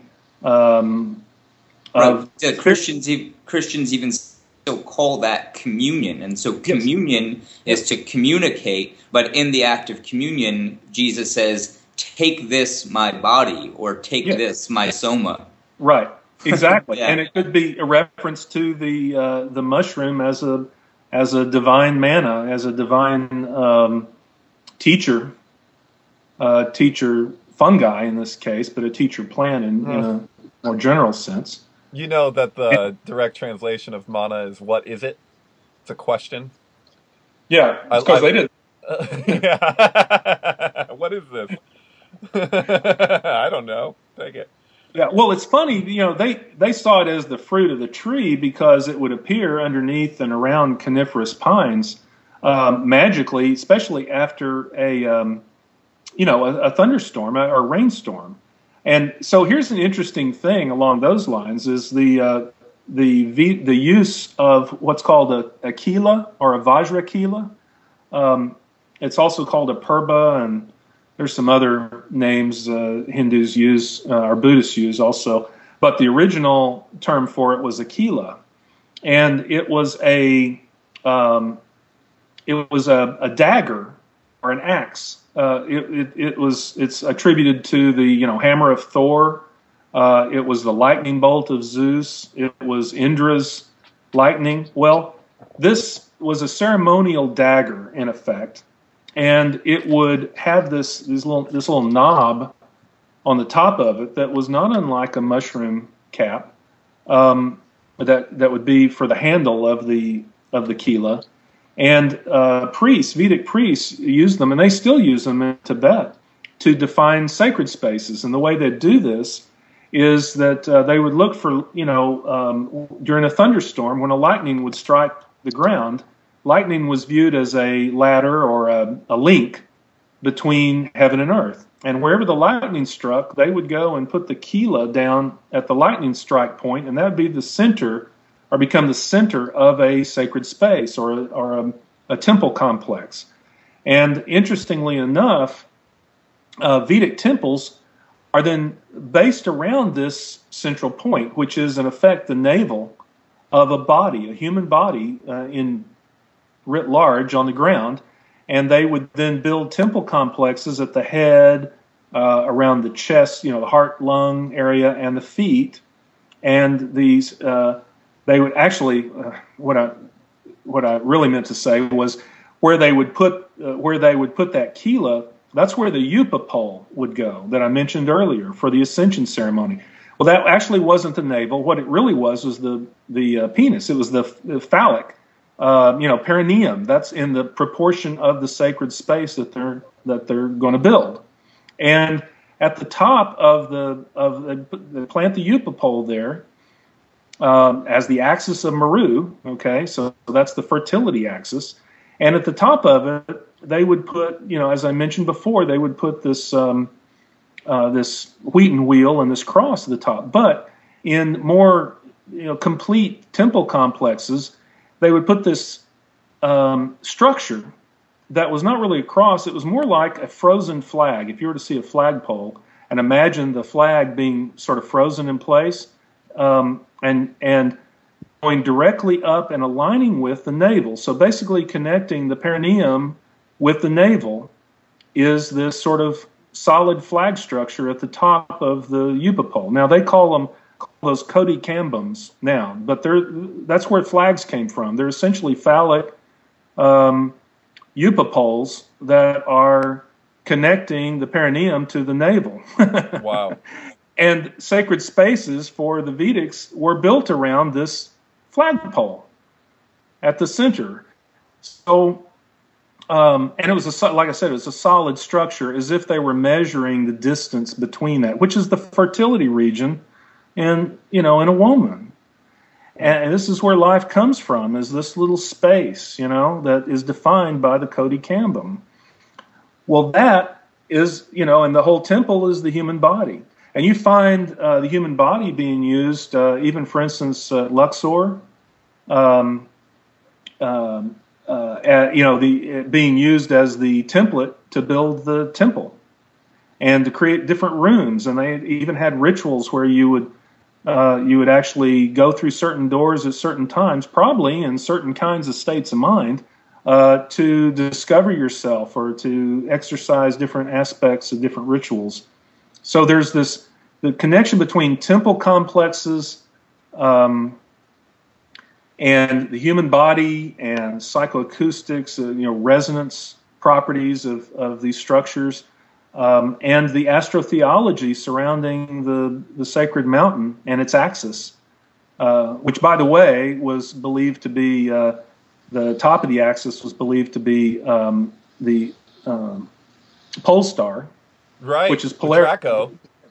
of Christians even still call that communion, and so communion is to communicate. But in the act of communion, Jesus says, "Take this, my body," or "Take this, my soma." Right, exactly, and it could be a reference to the mushroom as as a divine manna, as a divine teacher fungi in this case, but a teacher plant in a more general sense. You know that the direct translation of manna is, what is it? It's a question. Yeah, it's because they did. Yeah. What is this? I don't know. Take it. Yeah, well, it's funny, they saw it as the fruit of the tree because it would appear underneath and around coniferous pines magically, especially after a thunderstorm or rainstorm. And so here's an interesting thing along those lines is the use of what's called a kila or a vajrakila. It's also called a purba, and there's some other names Hindus use or Buddhists use also. But the original term for it was a kila, and it was a dagger or an axe. It's attributed to the hammer of Thor. It was the lightning bolt of Zeus. It was Indra's lightning. Well, this was a ceremonial dagger in effect, and it would have this little knob on the top of it that was not unlike a mushroom cap. That would be for the handle of the kila. And Vedic priests used them, and they still use them in Tibet, to define sacred spaces. And the way they do this is that they would look for, during a thunderstorm, when a lightning would strike the ground, lightning was viewed as a ladder or a link between heaven and earth. And wherever the lightning struck, they would go and put the kila down at the lightning strike point, and that would be the center or become the center of a sacred space or a temple complex. And interestingly enough, Vedic temples are then based around this central point, which is in effect the navel of a body, a human body in writ large on the ground. And they would then build temple complexes at the head, around the chest, the heart, lung area, and the feet. And these they would actually, what I really meant to say was where they would put that kila. That's where the yupa pole would go that I mentioned earlier for the ascension ceremony. Well, that actually wasn't the navel. What it really was the penis. It was the phallic, perineum. That's in the proportion of the sacred space that they're going to build. And at the top of the plant the yupa pole there. As the axis of Meru, okay, so that's the fertility axis, and at the top of it, they would put, as I mentioned before, they would put this this wheaten wheel and this cross at the top. But in more, complete temple complexes, they would put this structure that was not really a cross; it was more like a frozen flag. If you were to see a flagpole and imagine the flag being sort of frozen in place. And going directly up and aligning with the navel. So basically connecting the perineum with the navel is this sort of solid flag structure at the top of the yupa pole. Now they call those Kodi Kambums now, but that's where flags came from. They're essentially phallic yupa poles that are connecting the perineum to the navel. Wow. And sacred spaces for the Vedics were built around this flagpole at the center. So, and it was like I said, it was a solid structure, as if they were measuring the distance between that, which is the fertility region in a woman. And this is where life comes from, is this little space, that is defined by the Kodi Kambum. Well, that is, and the whole temple is the human body. And you find the human body being used, even for instance, Luxor, being used as the template to build the temple and to create different rooms. And they even had rituals where you would actually go through certain doors at certain times, probably in certain kinds of states of mind, to discover yourself or to exercise different aspects of different rituals. So there's the connection between temple complexes and the human body and psychoacoustics, resonance properties of these structures, and the astrotheology surrounding the sacred mountain and its axis, which, by the way, was believed to be the top of the axis was believed to be the pole star, right? Which is Draco.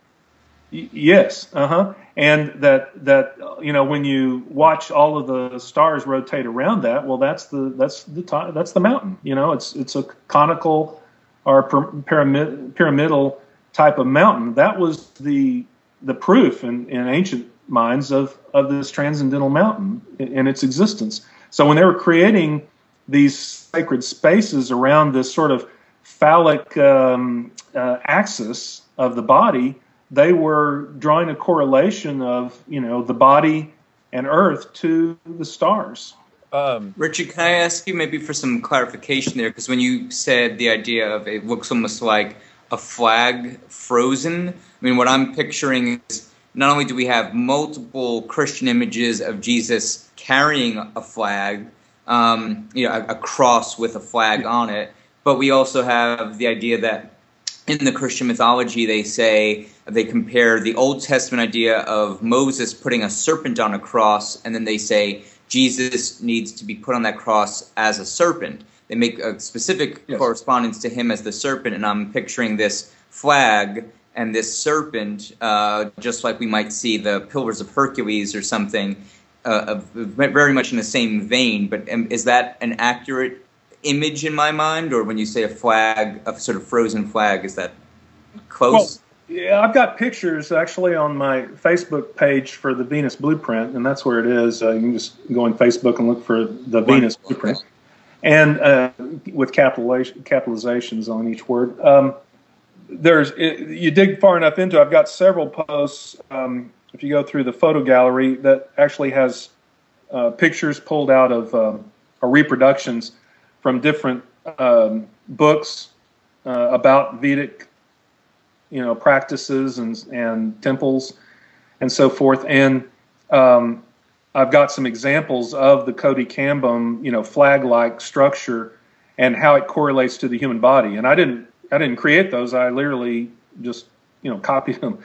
Yes, and that when you watch all of the stars rotate around that, well, that's the mountain. It's a conical or pyramidal type of mountain. That was the proof in ancient minds of this transcendental mountain in its existence. So when they were creating these sacred spaces around this sort of phallic axis of the body, they were drawing a correlation of, the body and Earth to the stars. Richard, can I ask you maybe for some clarification there? Because when you said the idea of it looks almost like a flag frozen, I mean, what I'm picturing is not only do we have multiple Christian images of Jesus carrying a flag, a cross with a flag on it, but we also have the idea that in the Christian mythology, they compare the Old Testament idea of Moses putting a serpent on a cross, and then they say Jesus needs to be put on that cross as a serpent. They make a specific correspondence to him as the serpent, and I'm picturing this flag and this serpent, just like we might see the Pillars of Hercules or something, very much in the same vein. But is that an accurate image in my mind, or when you say a flag, a sort of frozen flag, is that close? Well, yeah, I've got pictures actually on my Facebook page for the Venus Blueprint, and that's where it is. You can just go on Facebook and look for the Venus Blueprint, and with capitalizations on each word. You dig far enough into it, I've got several posts, if you go through the photo gallery, that actually has pictures pulled out of or reproductions from different books about Vedic, practices and temples and so forth. And I've got some examples of the Kodi Kambum, flag-like structure and how it correlates to the human body. And I didn't create those. I literally just, copied them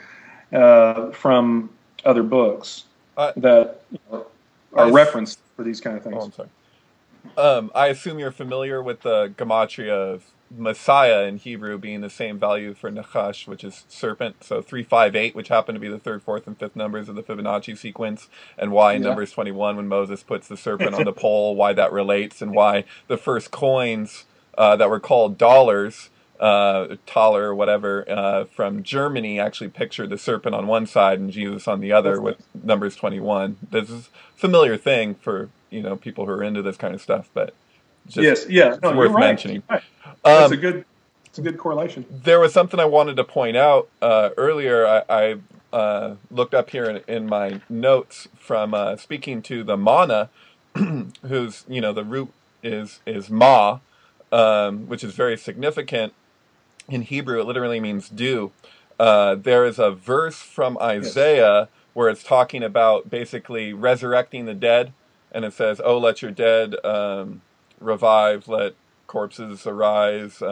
from other books that are referenced for these kind of things. Oh, I'm sorry. I assume you're familiar with the gematria of Messiah in Hebrew being the same value for Nachash, which is serpent. So 358, which happen to be the third, fourth, and fifth numbers of the Fibonacci sequence, and why in Numbers 21, when Moses puts the serpent on the pole, why that relates, and why the first coins that were called dollars, Thaler or whatever, from Germany actually pictured the serpent on one side and Jesus on the other with Numbers 21. This is a familiar thing for people who are into this kind of stuff, but it's worth mentioning. Right. It's a good correlation. There was something I wanted to point out earlier. I looked up here in my notes from speaking to the Mana, who's the root is Ma, which is very significant. In Hebrew, it literally means dew. There is a verse from Isaiah where it's talking about basically resurrecting the dead, and it says, "Oh, let your dead revive, let corpses arise,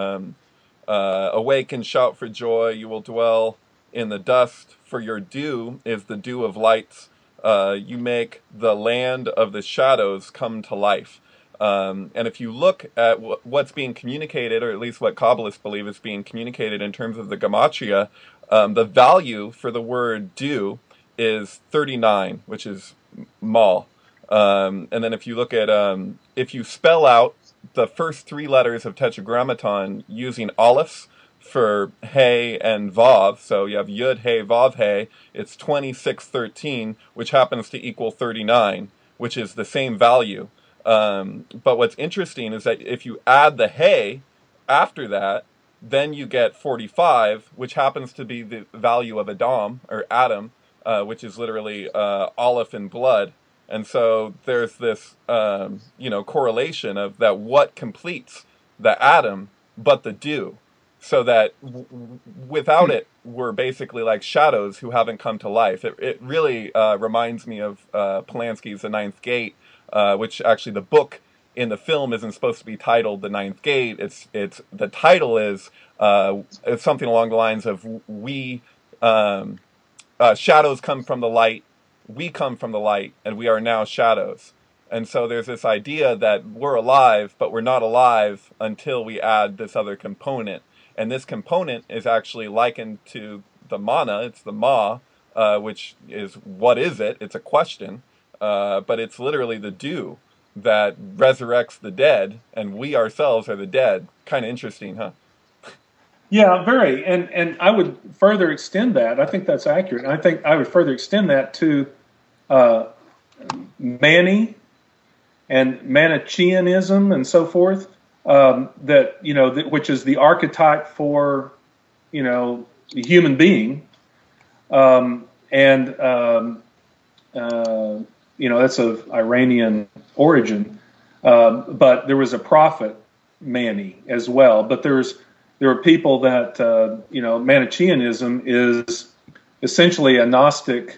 awake and shout for joy, you will dwell in the dust, for your dew is the dew of lights, you make the land of the shadows come to life." And if you look at what's being communicated, or at least what Kabbalists believe is being communicated in terms of the gematria, the value for the word dew is 39, which is mal. And then if you look at, if you spell out the first three letters of Tetragrammaton using aleph for Hey and Vav, so you have Yud, Hey, Vav, Hey, it's 2613, which happens to equal 39, which is the same value. But what's interesting is that if you add the Hey after that, then you get 45, which happens to be the value of Adam, or Adam, which is literally aleph in blood. And so there's this, correlation of that what completes the atom, but the dew. So that without it, we're basically like shadows who haven't come to life. It really reminds me of Polanski's The Ninth Gate, which actually the book in the film isn't supposed to be titled The Ninth Gate. It's the title is it's something along the lines of we shadows come from the light, we come from the light, and we are now shadows. And so there's this idea that we're alive, but we're not alive until we add this other component. And this component is actually likened to the mana. It's the ma, which is what is it? It's a question, but it's literally the dew that resurrects the dead, and we ourselves are the dead. Kind of interesting, huh? Yeah, very. And I would further extend that. I think that's accurate. I think I would further extend that to Mani and Manichaeanism and so forth. That which is the archetype for the human being, that's of Iranian origin. But there was a prophet Mani as well. But there are people that Manichaeanism is essentially a Gnostic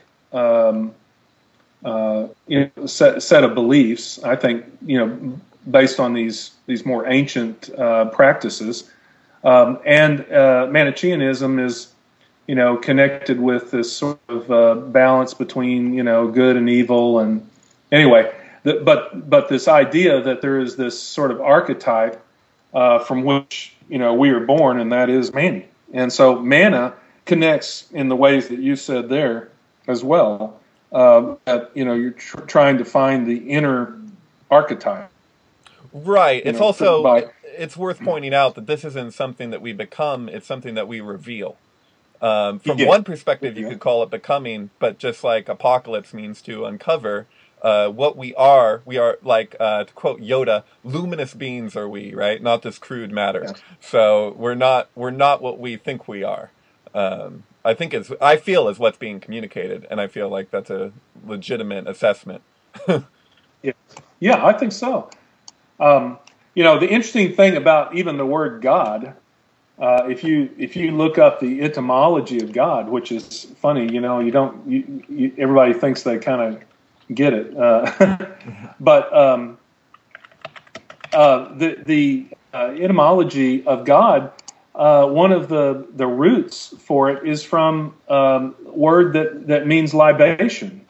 set of beliefs. I think based on these more ancient practices, and Manichaeanism is connected with this sort of balance between good and evil. And anyway, but this idea that there is this sort of archetype from which we are born, and that is Mani. And so mana connects in the ways that you said there as well. That you're trying to find the inner archetype. Right. It's also it's worth pointing out that this isn't something that we become; it's something that we reveal. From one perspective, you could call it becoming, but just like apocalypse means to uncover what we are like, to quote Yoda, luminous beings are we, right? Not this crude matter. Yes. So we're not what we think we are. I feel is what's being communicated, and I feel like that's a legitimate assessment. Yeah, I think so. The interesting thing about even the word God, if you look up the etymology of God, which is funny, everybody thinks they kind of get it, but the etymology of God, one of the roots for it is from a word that means libation,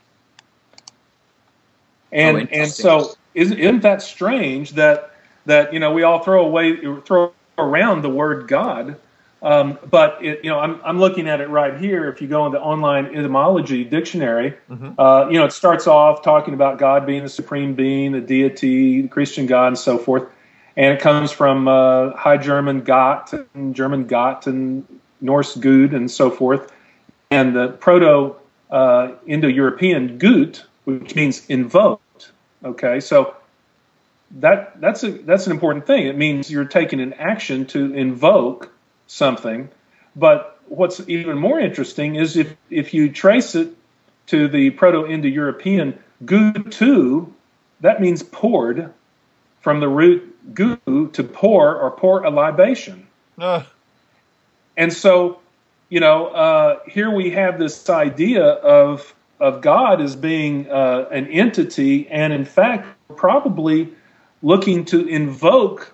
and so isn't that strange that we all throw around the word God, but I'm looking at it right here. If you go into online etymology dictionary, it starts off talking about God being the supreme being, the deity, the Christian God, and so forth. And it comes from High German Gott, and German Gott, and Norse Gud, and so forth. And the Proto-Indo-European Gut, which means invoked. Okay, so that's an important thing. It means you're taking an action to invoke something. But what's even more interesting is if you trace it to the Proto-Indo-European gutu, that means poured, from the root gu, to pour, or pour a libation. And so, here we have this idea of God as being an entity, and in fact, probably looking to invoke,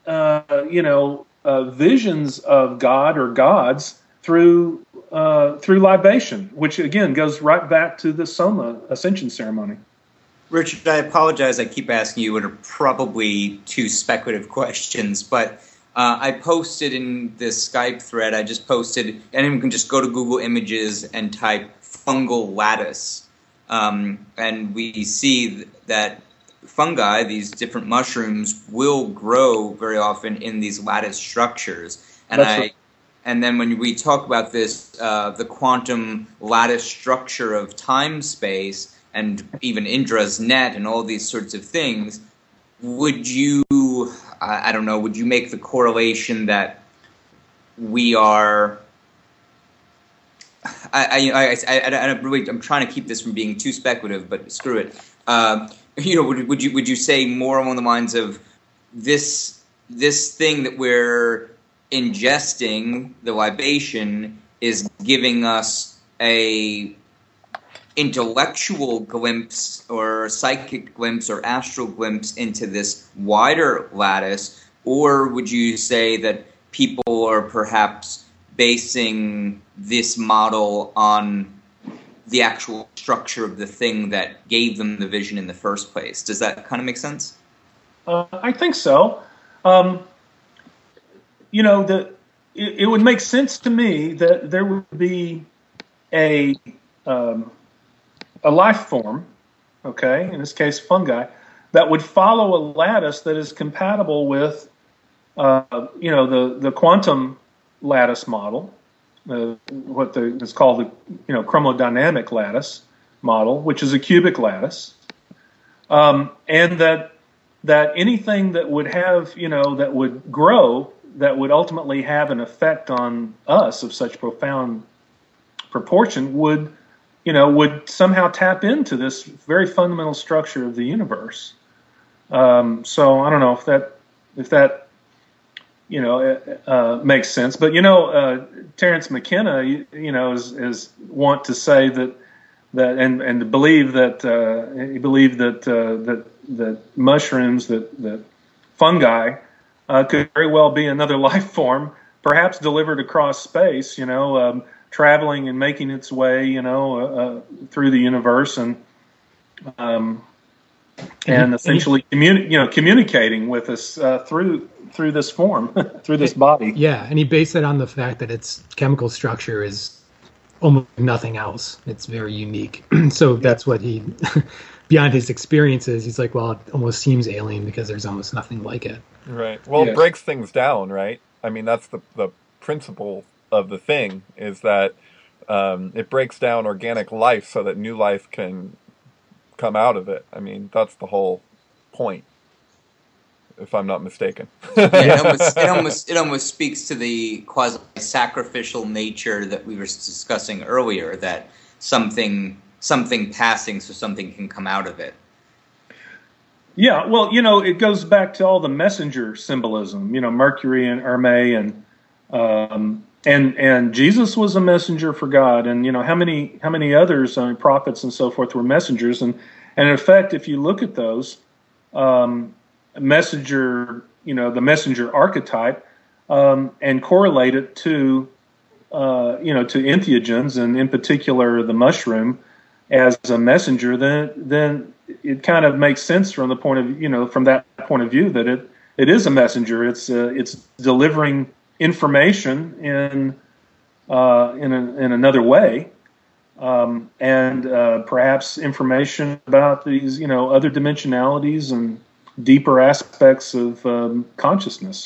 visions of God or gods through libation, which again goes right back to the Soma ascension ceremony. Richard, I apologize. I keep asking you what are probably too speculative questions, but I posted in this Skype thread. I just posted. Anyone can just go to Google Images and type fungal lattice, and we see that fungi, these different mushrooms, will grow very often in these lattice structures. And then when we talk about this, the quantum lattice structure of time-space, and even Indra's net and all these sorts of things, would you, would you make the correlation that we are... I'm trying to keep this from being too speculative, but screw it. Would you say more along the lines of this thing that we're ingesting, the libation, is giving us a intellectual glimpse or psychic glimpse or astral glimpse into this wider lattice, or would you say that people are perhaps basing this model on the actual structure of the thing that gave them the vision in the first place? Does that kind of make sense? I think so. It would make sense to me that there would be a life form, okay, in this case fungi, that would follow a lattice that is compatible with, the quantum lattice model, it's called the chromodynamic lattice model, which is a cubic lattice, and that anything that would have, that would grow, that would ultimately have an effect on us of such profound proportion would somehow tap into this very fundamental structure of the universe. So I don't know if that makes sense. But Terence McKenna, is want to say that and to believe that he believed that mushrooms, that fungi could very well be another life form, perhaps delivered across space. Traveling and making its way, through the universe, and essentially communicating with us through this form, through this body. Yeah, and he based it on the fact that its chemical structure is almost nothing else. It's very unique. So that's what he, beyond his experiences, he's like, well, it almost seems alien because there's almost nothing like it. Right. Well, It breaks things down, right? I mean, that's the principle of the thing, is that it breaks down organic life so that new life can come out of it. I mean, that's the whole point, if I'm not mistaken. It almost speaks to the quasi-sacrificial nature that we were discussing earlier, that something passing so something can come out of it. Yeah, well, it goes back to all the messenger symbolism, Mercury and Hermes, and Jesus was a messenger for God, and how many others, prophets and so forth, were messengers, and in effect, if you look at those messenger, the messenger archetype, and correlate it to entheogens, and in particular the mushroom as a messenger, then it kind of makes sense from the point of from that point of view that it is a messenger. It's delivering information in another way, and perhaps information about these other dimensionalities and deeper aspects of consciousness.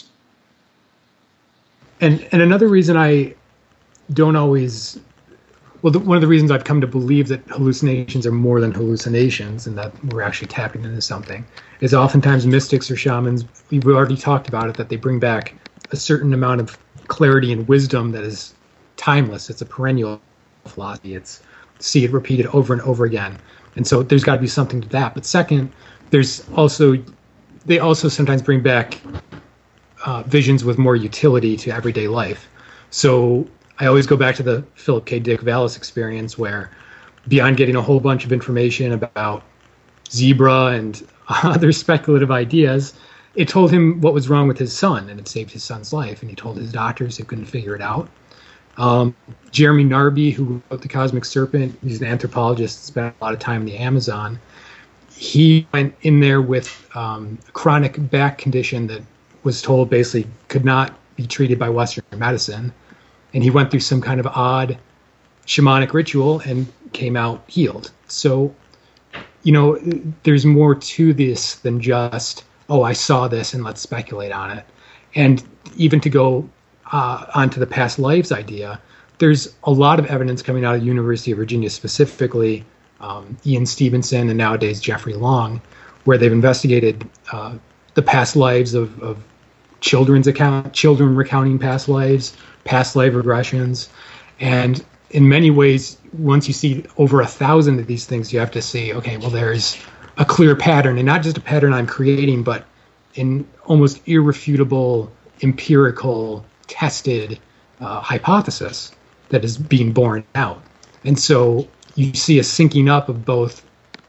And another reason I don't always, one of the reasons I've come to believe that hallucinations are more than hallucinations and that we're actually tapping into something is oftentimes mystics or shamans, we've already talked about it, that they bring back a certain amount of clarity and wisdom that is timeless. It's a perennial philosophy. It's see it repeated over and over again. And so there's got to be something to that. But second, they also sometimes bring back visions with more utility to everyday life. So I always go back to the Philip K. Dick Vallis experience, where beyond getting a whole bunch of information about zebra and other speculative ideas, it told him what was wrong with his son, and it saved his son's life. And he told his doctors who couldn't figure it out. Jeremy Narby, who wrote The Cosmic Serpent, he's an anthropologist, spent a lot of time in the Amazon. He went in there with a chronic back condition that was told basically could not be treated by Western medicine. And he went through some kind of odd shamanic ritual and came out healed. So, there's more to this than just, oh, I saw this and let's speculate on it. And even to go onto the past lives idea, there's a lot of evidence coming out of the University of Virginia, specifically Ian Stevenson and nowadays Jeffrey Long, where they've investigated the past lives of children recounting past lives, past life regressions. And in many ways, once you see over 1,000 of these things, you have to say, okay, well, there's a clear pattern, and not just a pattern I'm creating, but an almost irrefutable, empirical, tested hypothesis that is being borne out. And so you see a syncing up of both,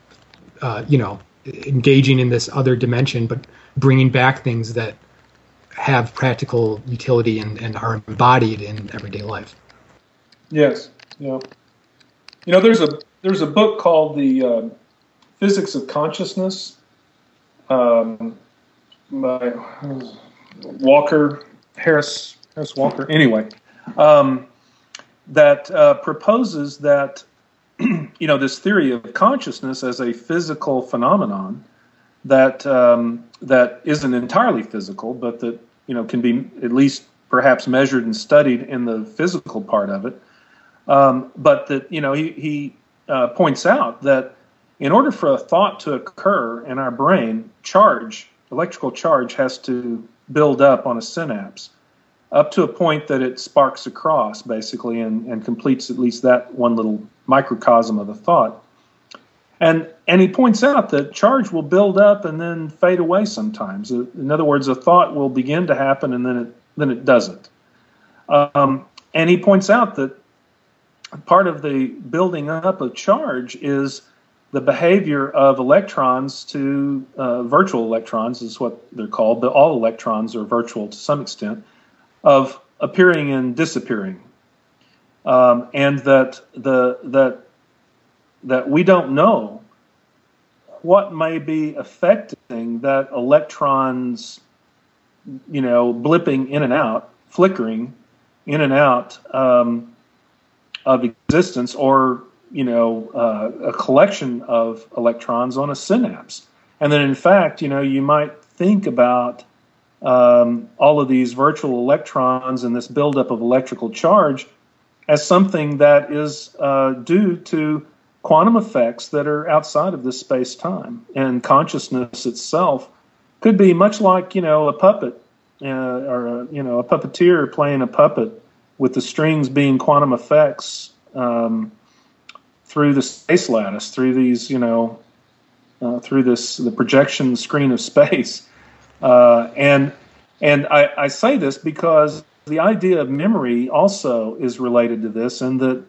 engaging in this other dimension, but bringing back things that have practical utility and are embodied in everyday life. Yes. Yeah. There's a book called The Physics of Consciousness by Harris Walker. Anyway, that proposes that this theory of consciousness as a physical phenomenon that isn't entirely physical, but that can be at least perhaps measured and studied in the physical part of it. But that he points out that in order for a thought to occur in our brain, electrical charge has to build up on a synapse up to a point that it sparks across, basically, and completes at least that one little microcosm of a thought. And he points out that charge will build up and then fade away sometimes. In other words, a thought will begin to happen and then it doesn't. And he points out that part of the building up of charge is the behavior of electrons to virtual electrons is what they're called, but all electrons are virtual to some extent, of appearing and disappearing, and that we don't know what may be affecting that electrons, blipping in and out, flickering in and out of existence, or a collection of electrons on a synapse. And then, in fact, you might think about all of these virtual electrons and this buildup of electrical charge as something that is due to quantum effects that are outside of this space-time. And consciousness itself could be much like, a puppet or a puppeteer playing a puppet with the strings being quantum effects through the space lattice, through these, through the projection screen of space. And I say this because the idea of memory also is related to this, and that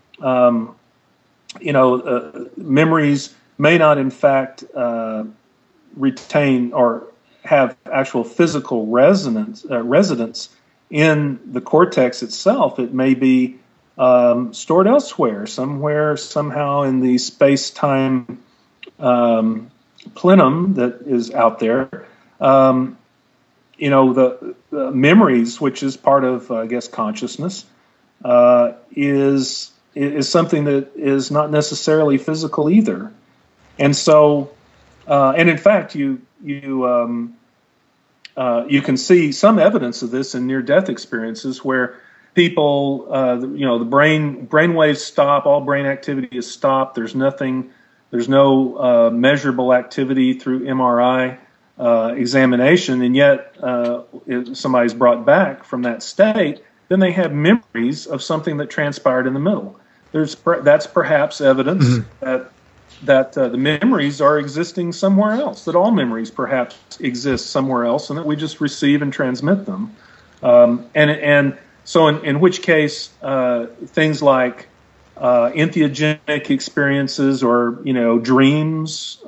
memories may not, in fact, retain or have actual physical residence in the cortex itself. It may be stored elsewhere, somewhere, somehow in the space-time plenum that is out there. The memories, which is part of, I guess, consciousness, is something that is not necessarily physical either. And so, and in fact, you can see some evidence of this in near-death experiences where people, the brain waves stop, all brain activity is stopped. There's no measurable activity through MRI examination, and yet if somebody's brought back from that state, then they have memories of something that transpired in the middle. That's perhaps evidence that the memories are existing somewhere else, that all memories perhaps exist somewhere else, and that we just receive and transmit them. And so in which case, things like entheogenic experiences or, dreams,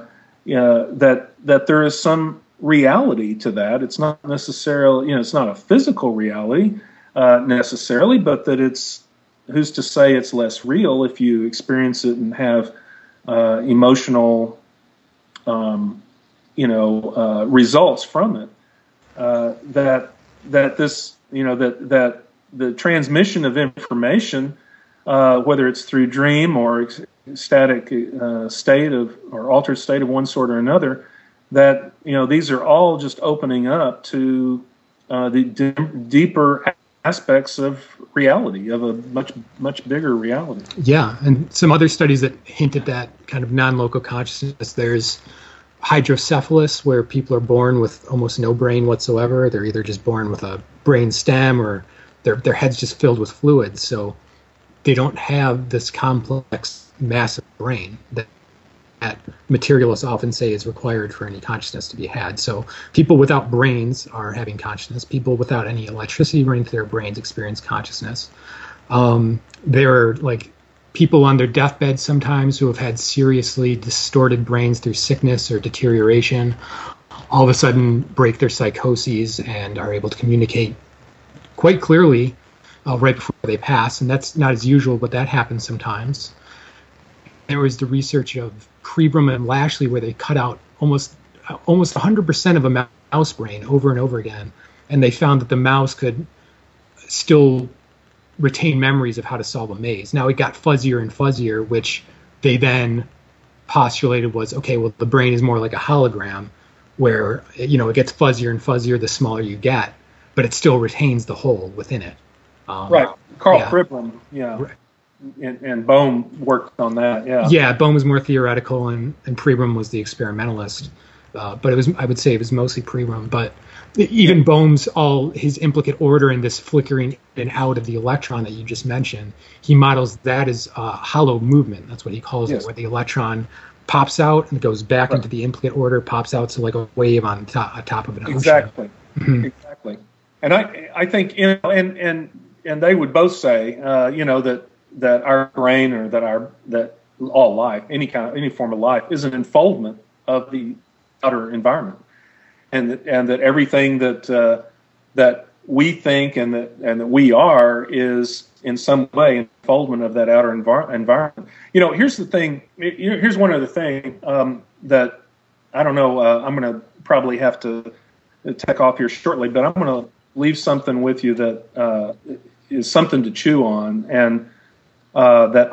that there is some reality to that. It's not necessarily, it's not a physical reality necessarily, but that it's, who's to say it's less real if you experience it and have emotional, results from it. That this, that the transmission of information, whether it's through dream or static state of or altered state of one sort or another, that these are all just opening up to the deeper aspects of reality, of a much bigger reality. Yeah, and some other studies that hint at that kind of non-local consciousness. There's hydrocephalus, where people are born with almost no brain whatsoever. They're either just born with a brain stem or their head's just filled with fluids. So they don't have this complex, massive brain that materialists often say is required for any consciousness to be had. So people without brains are having consciousness. People without any electricity running through their brains experience consciousness. There are like people on their deathbed sometimes who have had seriously distorted brains through sickness or deterioration all of a sudden break their psychoses and are able to communicate quite clearly right before they pass. And that's not as usual, but that happens sometimes. There was the research of Pribram and Lashley where they cut out almost 100% of a mouse brain over and over again. And they found that the mouse could still retain memories of how to solve a maze. Now it got fuzzier and fuzzier, which they then postulated was, okay, well, the brain is more like a hologram where, you know, it gets fuzzier and fuzzier the smaller you get, but it still retains the whole within it. Right. Carl Pribram, right. And Bohm worked on that, Yeah, Bohm was more theoretical, and Pribram was the experimentalist. But I would say it was mostly Pribram. But even Bohm's his implicate order and this flickering in and out of the electron that you just mentioned, he models that as hollow movement. That's what he calls it, where the electron pops out and goes back into the implicate order, pops out to like a wave on top of an ocean. Exactly. Exactly. And I think, you know, and they would both say, you know, that our brain, or that all life, any form of life, is an unfoldment of the outer environment, and that everything that we think and that we are is in some way an unfoldment of that outer environment. You know, here's the thing. Here's one other thing that I don't know. I'm going to probably have to take off here shortly, but I'm going to leave something with you that is something to chew on, and that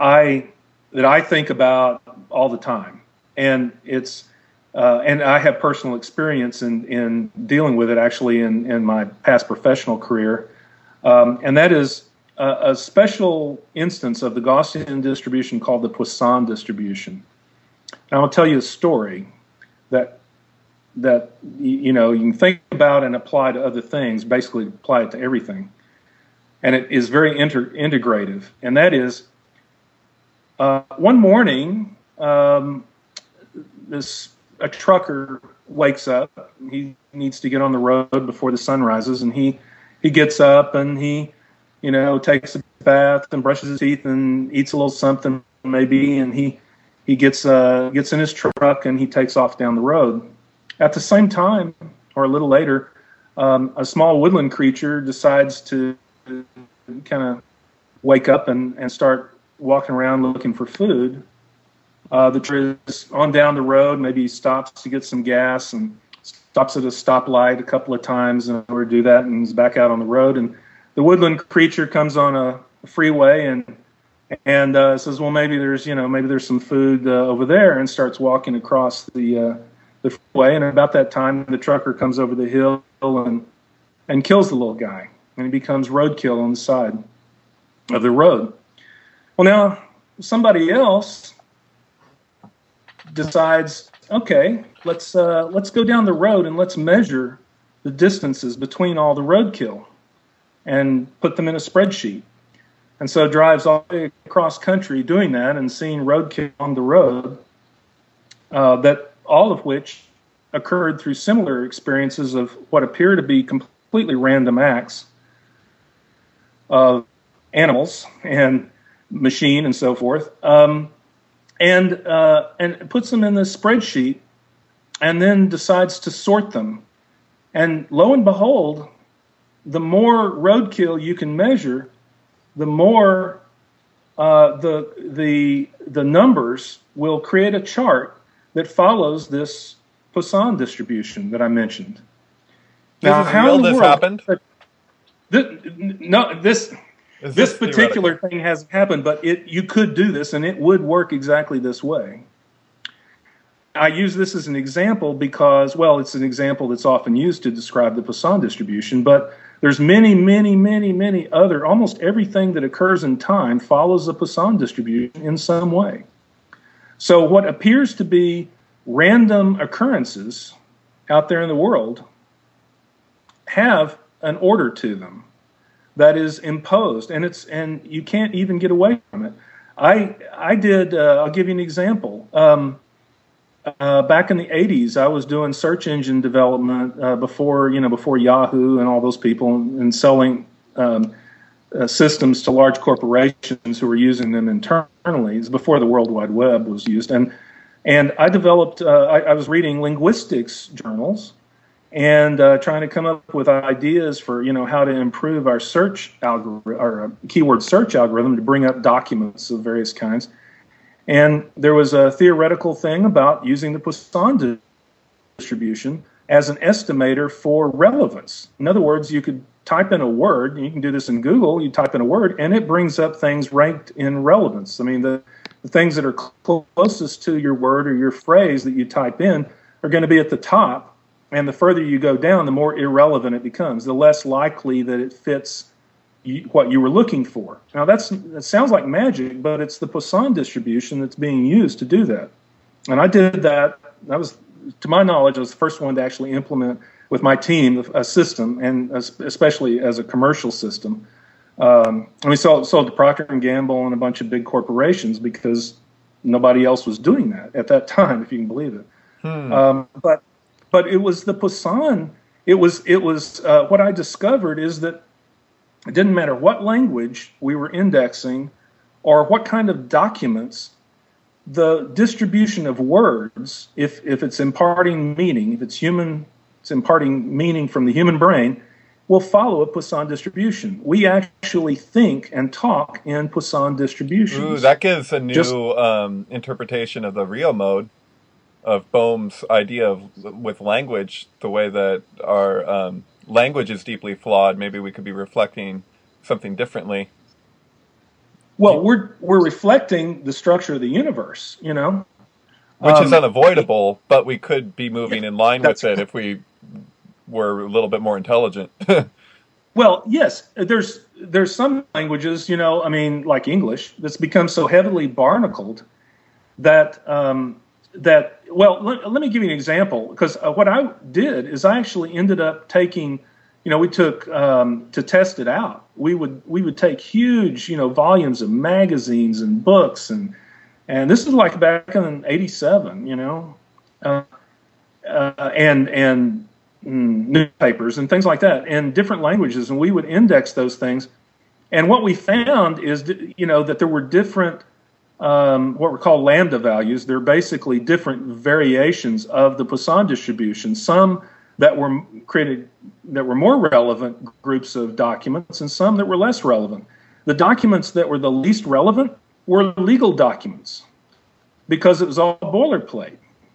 I think about all the time, and it's and I have personal experience in dealing with it actually in my past professional career, and that is a special instance of the Gaussian distribution called the Poisson distribution. And I'll tell you a story that you know you can think about and apply to other things, basically apply it to everything. And it is very integrative. And that is, one morning, a trucker wakes up. He needs to get on the road before the sun rises, and he gets up and he, you know, takes a bath and brushes his teeth and eats a little something maybe, and he gets in his truck and he takes off down the road. At the same time, or a little later, a small woodland creature decides to kind of wake up and start walking around looking for food. The trucker is on down the road. Maybe he stops to get some gas and stops at a stoplight a couple of times in order to do that, and he's back out on the road. And the woodland creature comes on a freeway and says, "Well, maybe there's some food over there," and starts walking across the freeway. And about that time, the trucker comes over the hill and kills the little guy. And he becomes roadkill on the side of the road. Well, now somebody else decides, okay, let's go down the road and let's measure the distances between all the roadkill and put them in a spreadsheet. And so drives all the way across country doing that and seeing roadkill on the road, that all of which occurred through similar experiences of what appear to be completely random acts of animals and machine and so forth, and puts them in this spreadsheet, and then decides to sort them. And lo and behold, the more roadkill you can measure, the more the numbers will create a chart that follows this Poisson distribution that I mentioned. Now, how in the world happened? This particular thing hasn't happened, but you could do this, and it would work exactly this way. I use this as an example because, well, it's an example that's often used to describe the Poisson distribution, but there's many, many, many, many other, almost everything that occurs in time follows the Poisson distribution in some way. So what appears to be random occurrences out there in the world have an order to them that is imposed, and you can't even get away from it. I did. I'll give you an example. Back in the 80s, I was doing search engine development before Yahoo and all those people, and selling systems to large corporations who were using them internally. internally. It's before the World Wide Web was used, and I developed. I was reading linguistics journals and trying to come up with ideas for how to improve our search algorithm, our keyword search algorithm, to bring up documents of various kinds. And there was a theoretical thing about using the Poisson distribution as an estimator for relevance. In other words, you could type in a word, and you can do this in Google, you type in a word, and it brings up things ranked in relevance. I mean, the things that are closest to your word or your phrase that you type in are going to be at the top, and the further you go down, the more irrelevant it becomes, the less likely that it fits what you were looking for. Now, that sounds like magic, but it's the Poisson distribution that's being used to do that. And I did that. That was, to my knowledge, I was the first one to actually implement with my team a system, and especially as a commercial system. And we sold to Procter & Gamble and a bunch of big corporations because nobody else was doing that at that time, if you can believe it. But it was the Poisson. It was what I discovered is that it didn't matter what language we were indexing or what kind of documents, the distribution of words, if it's imparting meaning, if it's imparting meaning from the human brain, will follow a Poisson distribution. We actually think and talk in Poisson distributions. Ooh, that gives a new interpretation of the Rio mode of Bohm's idea with language, the way that our language is deeply flawed. Maybe we could be reflecting something differently. Well, we're reflecting the structure of the universe, which is unavoidable, but we could be moving in line with it if we were a little bit more intelligent. Well, yes, there's some languages, like English, that's become so heavily barnacled that let me give you an example, because what I did is I actually ended up taking, we took to test it out. We would take huge, volumes of magazines and books, and this is like back in '87, and newspapers and things like that in different languages, and we would index those things. And what we found is, that there were different what were called lambda values. They're basically different variations of the Poisson distribution. Some that were created that were more relevant groups of documents, and some that were less relevant. The documents that were the least relevant were legal documents because it was all boilerplate.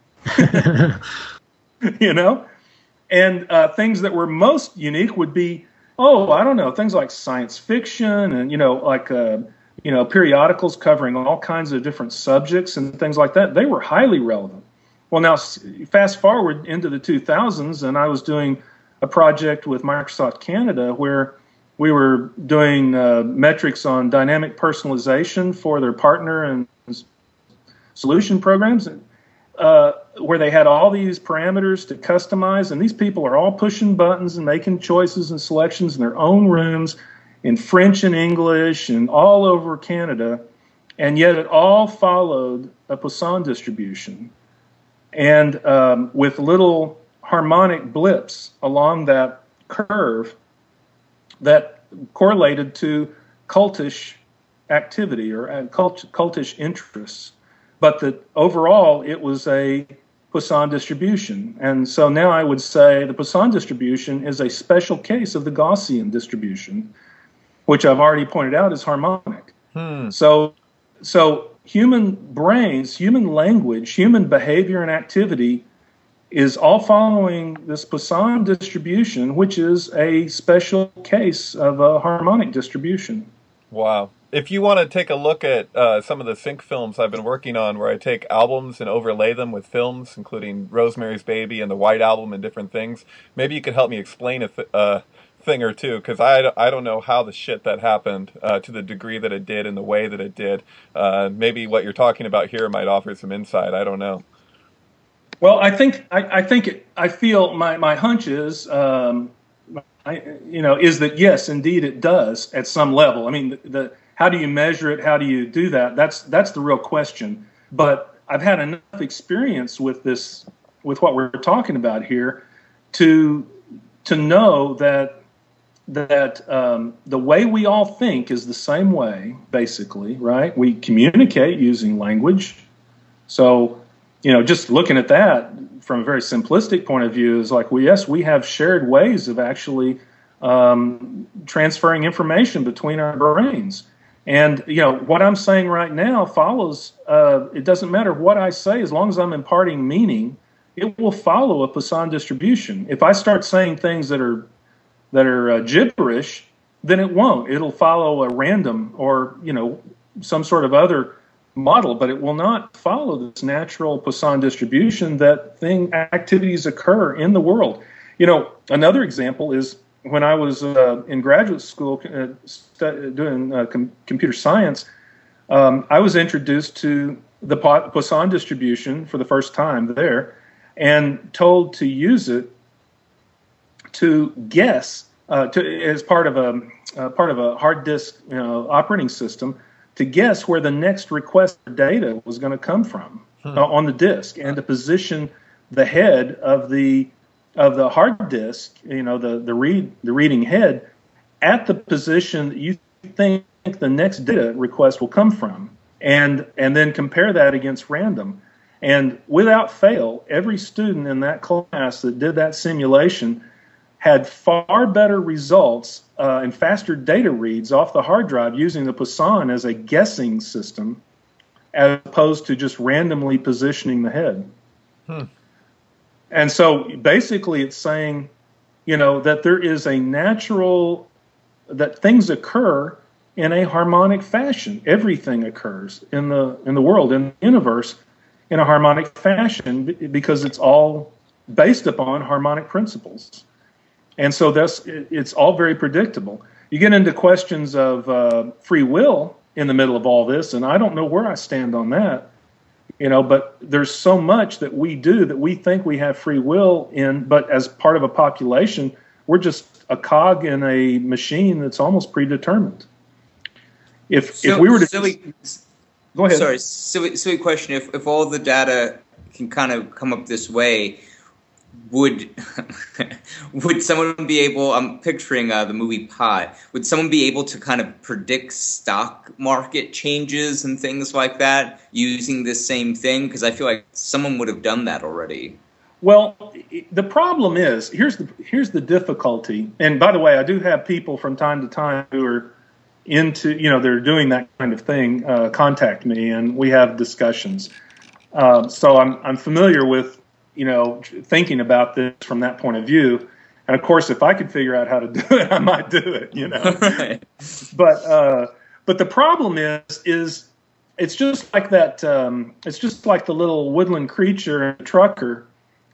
And things that were most unique would be, things like science fiction and, periodicals covering all kinds of different subjects and things like that. They were highly relevant. Well, now fast forward into the 2000s, and I was doing a project with Microsoft Canada where we were doing metrics on dynamic personalization for their partner and solution programs, where they had all these parameters to customize, and these people are all pushing buttons and making choices and selections in their own rooms in French and English and all over Canada, and yet it all followed a Poisson distribution, and with little harmonic blips along that curve that correlated to cultish activity or cultish interests. But that overall, it was a Poisson distribution. And so now I would say the Poisson distribution is a special case of the Gaussian distribution, which I've already pointed out is harmonic. So human brains, human language, human behavior and activity is all following this Poisson distribution, which is a special case of a harmonic distribution. Wow. If you want to take a look at some of the sync films I've been working on, where I take albums and overlay them with films, including Rosemary's Baby and the White Album and different things, maybe you could help me explain a thing or two, because I don't know how the shit that happened to the degree that it did and the way that it did. Maybe what you're talking about here might offer some insight. I don't know. Well, I feel my hunch is, is that yes, indeed it does at some level. I mean, how do you measure it? How do you do that? That's the real question. But I've had enough experience with what we're talking about here, to know that that the way we all think is the same way, basically, right? We communicate using language. So, just looking at that from a very simplistic point of view is like, yes, we have shared ways of actually transferring information between our brains. And, what I'm saying right now follows, it doesn't matter what I say, as long as I'm imparting meaning, it will follow a Poisson distribution. If I start saying things that are gibberish, then it won't. It'll follow a random or, some sort of other model, but it will not follow this natural Poisson distribution that activities occur in the world. Another example is when I was in graduate school doing computer science, I was introduced to the Poisson distribution for the first time there and told to use it to guess as part of a hard disk operating system to guess where the next request for data was going to come from on the disk, and to position the head of the hard disk, the reading head, at the position that you think the next data request will come from, and then compare that against random. And without fail, every student in that class that did that simulation had far better results and faster data reads off the hard drive using the Poisson as a guessing system, as opposed to just randomly positioning the head. And so basically it's saying, that there is a natural, that things occur in a harmonic fashion. Everything occurs in the world, in the universe, in a harmonic fashion, because it's all based upon harmonic principles. And so it's all very predictable. You get into questions of free will in the middle of all this, and I don't know where I stand on that, but there's so much that we do that we think we have free will in, but as part of a population, we're just a cog in a machine that's almost predetermined. If we were to... Go ahead. Sorry, silly question. If all the data can kind of come up this way, would someone be able, I'm picturing the movie Pi, would someone be able to kind of predict stock market changes and things like that using this same thing? Because I feel like someone would have done that already. Well, the problem is, here's the difficulty. And by the way, I do have people from time to time who are into, they're doing that kind of thing, contact me, and we have discussions. So I'm familiar with, thinking about this from that point of view. And of course, if I could figure out how to do it, I might do it, Right. But the problem is it's just like that. It's just like the little woodland creature and trucker.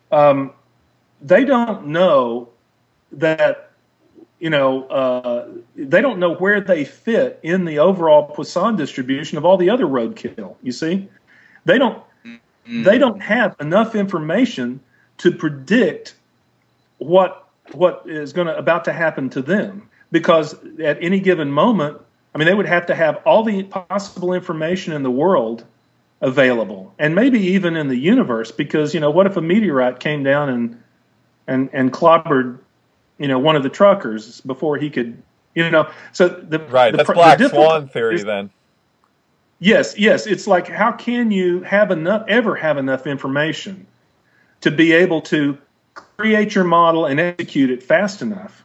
They don't know that, they don't know where they fit in the overall Poisson distribution of all the other roadkill. You see, they don't have enough information to predict what is about to happen to them, because at any given moment, they would have to have all the possible information in the world available, and maybe even in the universe, because what if a meteorite came down and clobbered one of the truckers before he could, so that's Black Swan theory then. Yes, it's like, how can you ever have enough information to be able to create your model and execute it fast enough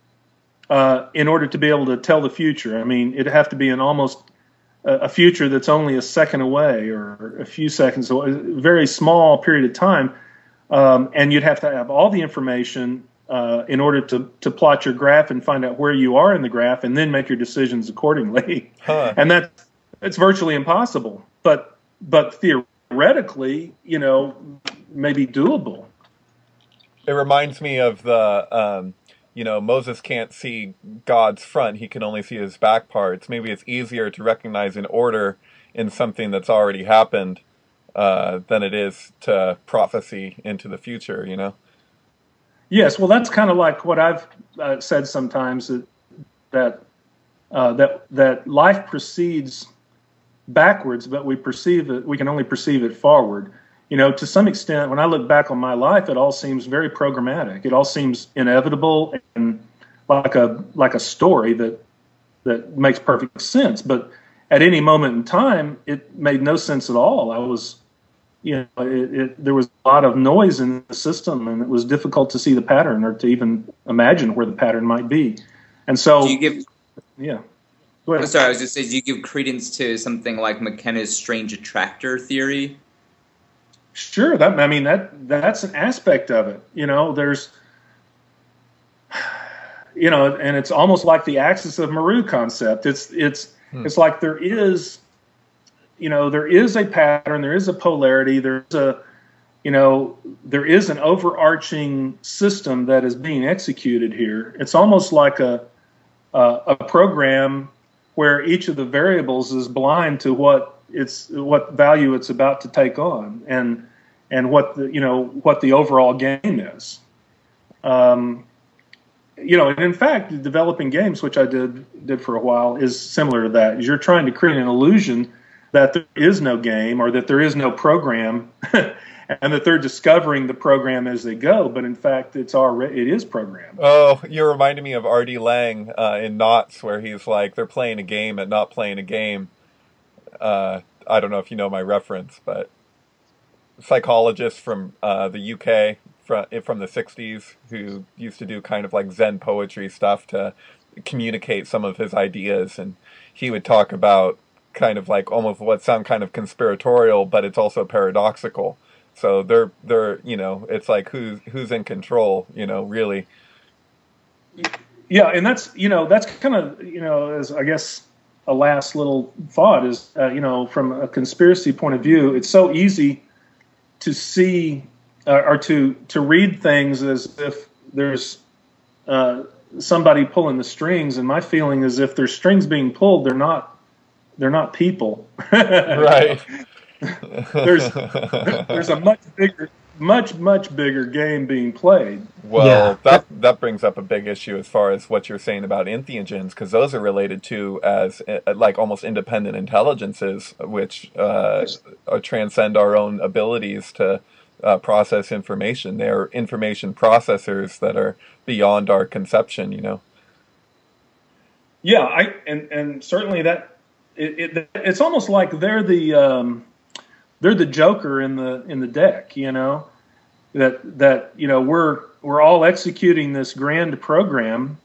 in order to be able to tell the future? It'd have to be almost a future that's only a second away or a few seconds away, a very small period of time, and you'd have to have all the information in order to plot your graph and find out where you are in the graph, and then make your decisions accordingly. And it's virtually impossible, but theoretically, maybe doable. It reminds me of the, Moses can't see God's front; he can only see his back parts. Maybe it's easier to recognize an order in something that's already happened than it is to prophecy into the future. Yes, well, that's kind of like what I've said sometimes, that life proceeds backwards, but we can only perceive it forward. To some extent, when I look back on my life, it all seems very programmatic. It all seems inevitable and like a story that makes perfect sense. But at any moment in time, it made no sense at all. I was, there was a lot of noise in the system, and it was difficult to see the pattern or to even imagine where the pattern might be. And so, do you give? Yeah. I'm sorry, I was just saying, do you give credence to something like McKenna's strange attractor theory? Sure. That's an aspect of it. There's, and it's almost like the axis of Meru concept. It's like there is a pattern, there is a polarity, there is an overarching system that is being executed here. It's almost like a program where each of the variables is blind to what value it's about to take on, and what the overall game is. And in fact, developing games, which I did for a while, is similar to that. You're trying to create an illusion that there is no game or that there is no program, and that they're discovering the program as they go. But in fact, it is programmed. Oh, you're reminding me of R.D. Laing in Knots, where he's like, they're playing a game and not playing a game. I don't know if you know my reference, but psychologist from the UK from the 60s who used to do kind of like Zen poetry stuff to communicate some of his ideas. And he would talk about kind of like almost what sound kind of conspiratorial, but it's also paradoxical. So they're it's like who's in control, really. Yeah, and that's kind of as I guess a last little thought is from a conspiracy point of view, it's so easy to see or to read things as if there's somebody pulling the strings, and my feeling is if there's strings being pulled, they're not people. Right. There's a much bigger game being played. Well, that brings up a big issue as far as what you're saying about entheogens, because those are related to as like almost independent intelligences, which transcend our own abilities to process information. They're information processors that are beyond our conception. Yeah, and certainly that it's almost like they're the joker in the deck, that we're all executing this grand program,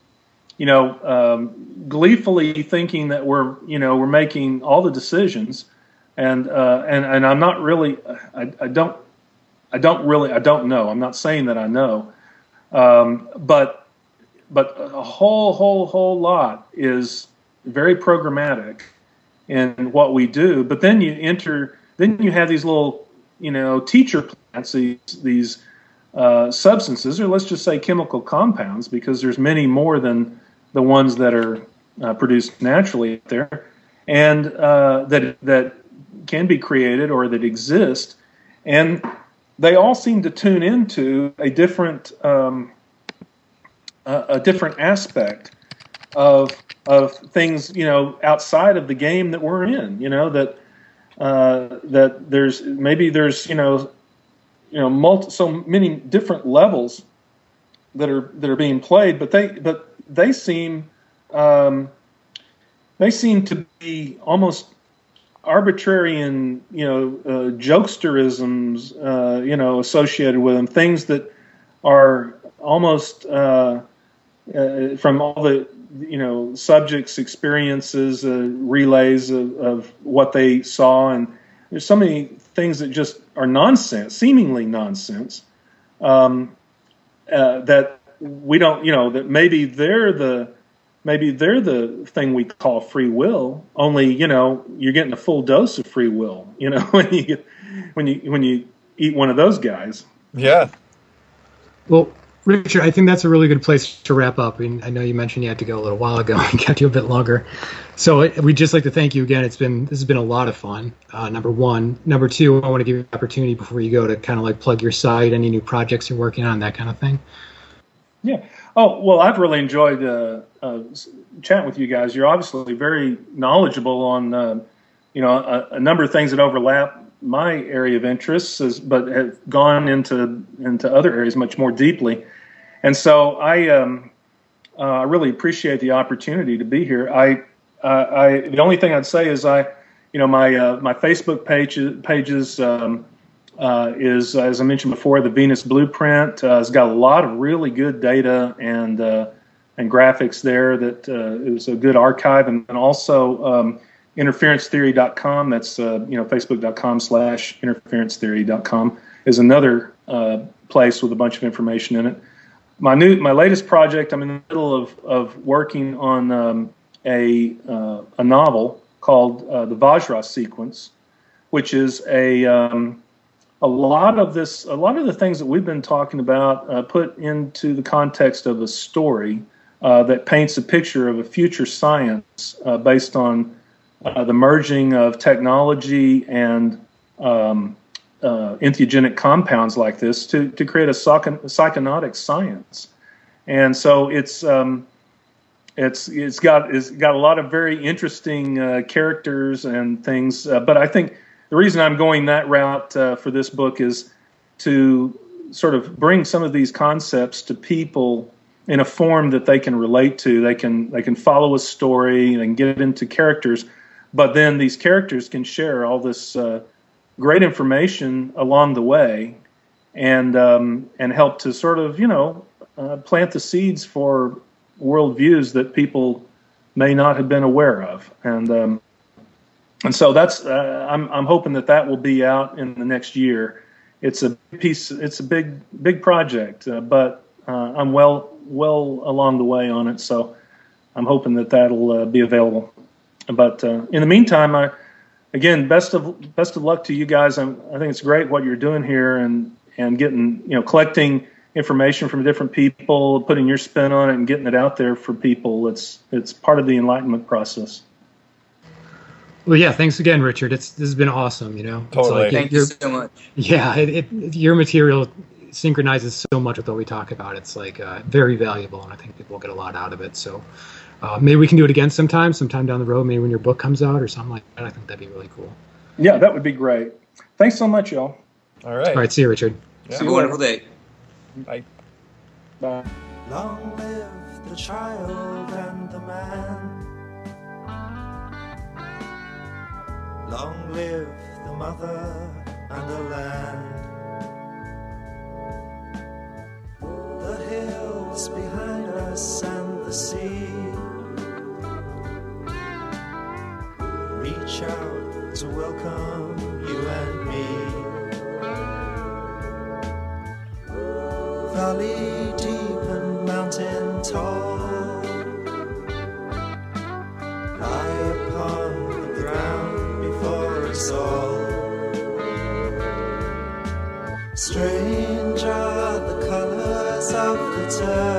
gleefully thinking that we're making all the decisions, and I'm not really, I don't know. I'm not saying that I know, but a whole lot is very programmatic in what we do. But then you have these little, teacher plants, these substances, or let's just say chemical compounds, because there's many more than the ones that are produced naturally out there, and that can be created or that exist, and they all seem to tune into a different aspect of things, outside of the game that we're in. That there's so many different levels that are being played, but they seem to be almost arbitrary and jokesterisms associated with them, things that are almost from all the subjects' experiences, relays of what they saw, and there's so many things that just are nonsense, seemingly nonsense, that we don't, that maybe they're the thing we call free will. Only you're getting a full dose of free will. when you eat one of those guys. Yeah. Well, Richard, I think that's a really good place to wrap up. I know you mentioned you had to go a little while ago and kept you a bit longer. So we'd just like to thank you again. This has been a lot of fun, number one. Number two, I want to give you an opportunity before you go to kind of like plug your site, any new projects you're working on, that kind of thing. Yeah. Oh, well, I've really enjoyed chatting with you guys. You're obviously very knowledgeable on, a number of things that overlap my area of interests, but have gone into other areas much more deeply. And so I I really appreciate the opportunity to be here. The only thing I'd say is my Facebook pages is, as I mentioned before, the Venus Blueprint. It's got a lot of really good data and graphics there that is a good archive, and also interferencetheory.com. That's facebook.com/interferencetheory.com is another place with a bunch of information in it. My latest project, I'm in the middle of working on a novel called the Vajra Sequence, which is a lot of the things that we've been talking about put into the context of a story that paints a picture of a future science based on the merging of technology and entheogenic compounds like this to create a psychonautic science. And so it's got a lot of very interesting characters and things. But I think the reason I'm going that route for this book is to sort of bring some of these concepts to people in a form that they can relate to. They can follow a story, they can get into characters, but then these characters can share all this great information along the way, and help to sort of plant the seeds for worldviews that people may not have been aware of, and so that's I'm hoping that will be out in the next year. It's a big project, but I'm well along the way on it, so I'm hoping that'll be available. But in the meantime, again, best of luck to you guys. I think it's great what you're doing here and getting collecting information from different people, putting your spin on it, and getting it out there for people. It's part of the enlightenment process. Well, yeah, thanks again, Richard. This has been awesome. Totally. Thank you so much. Yeah, your material synchronizes so much with what we talk about. It's very valuable, and I think people will get a lot out of it. So maybe we can do it again sometime down the road, maybe when your book comes out or something like that. I think that'd be really cool. Yeah, that would be great. Thanks so much, y'all. All right. All right, see you, Richard. Yeah. Have a wonderful day. Bye. Bye. Long live the child and the man. Long live the mother and the land. The hills behind us and the sea reach out to welcome you and me. Valley deep and mountain tall lie upon the ground before us all. Strange are the colors of the turf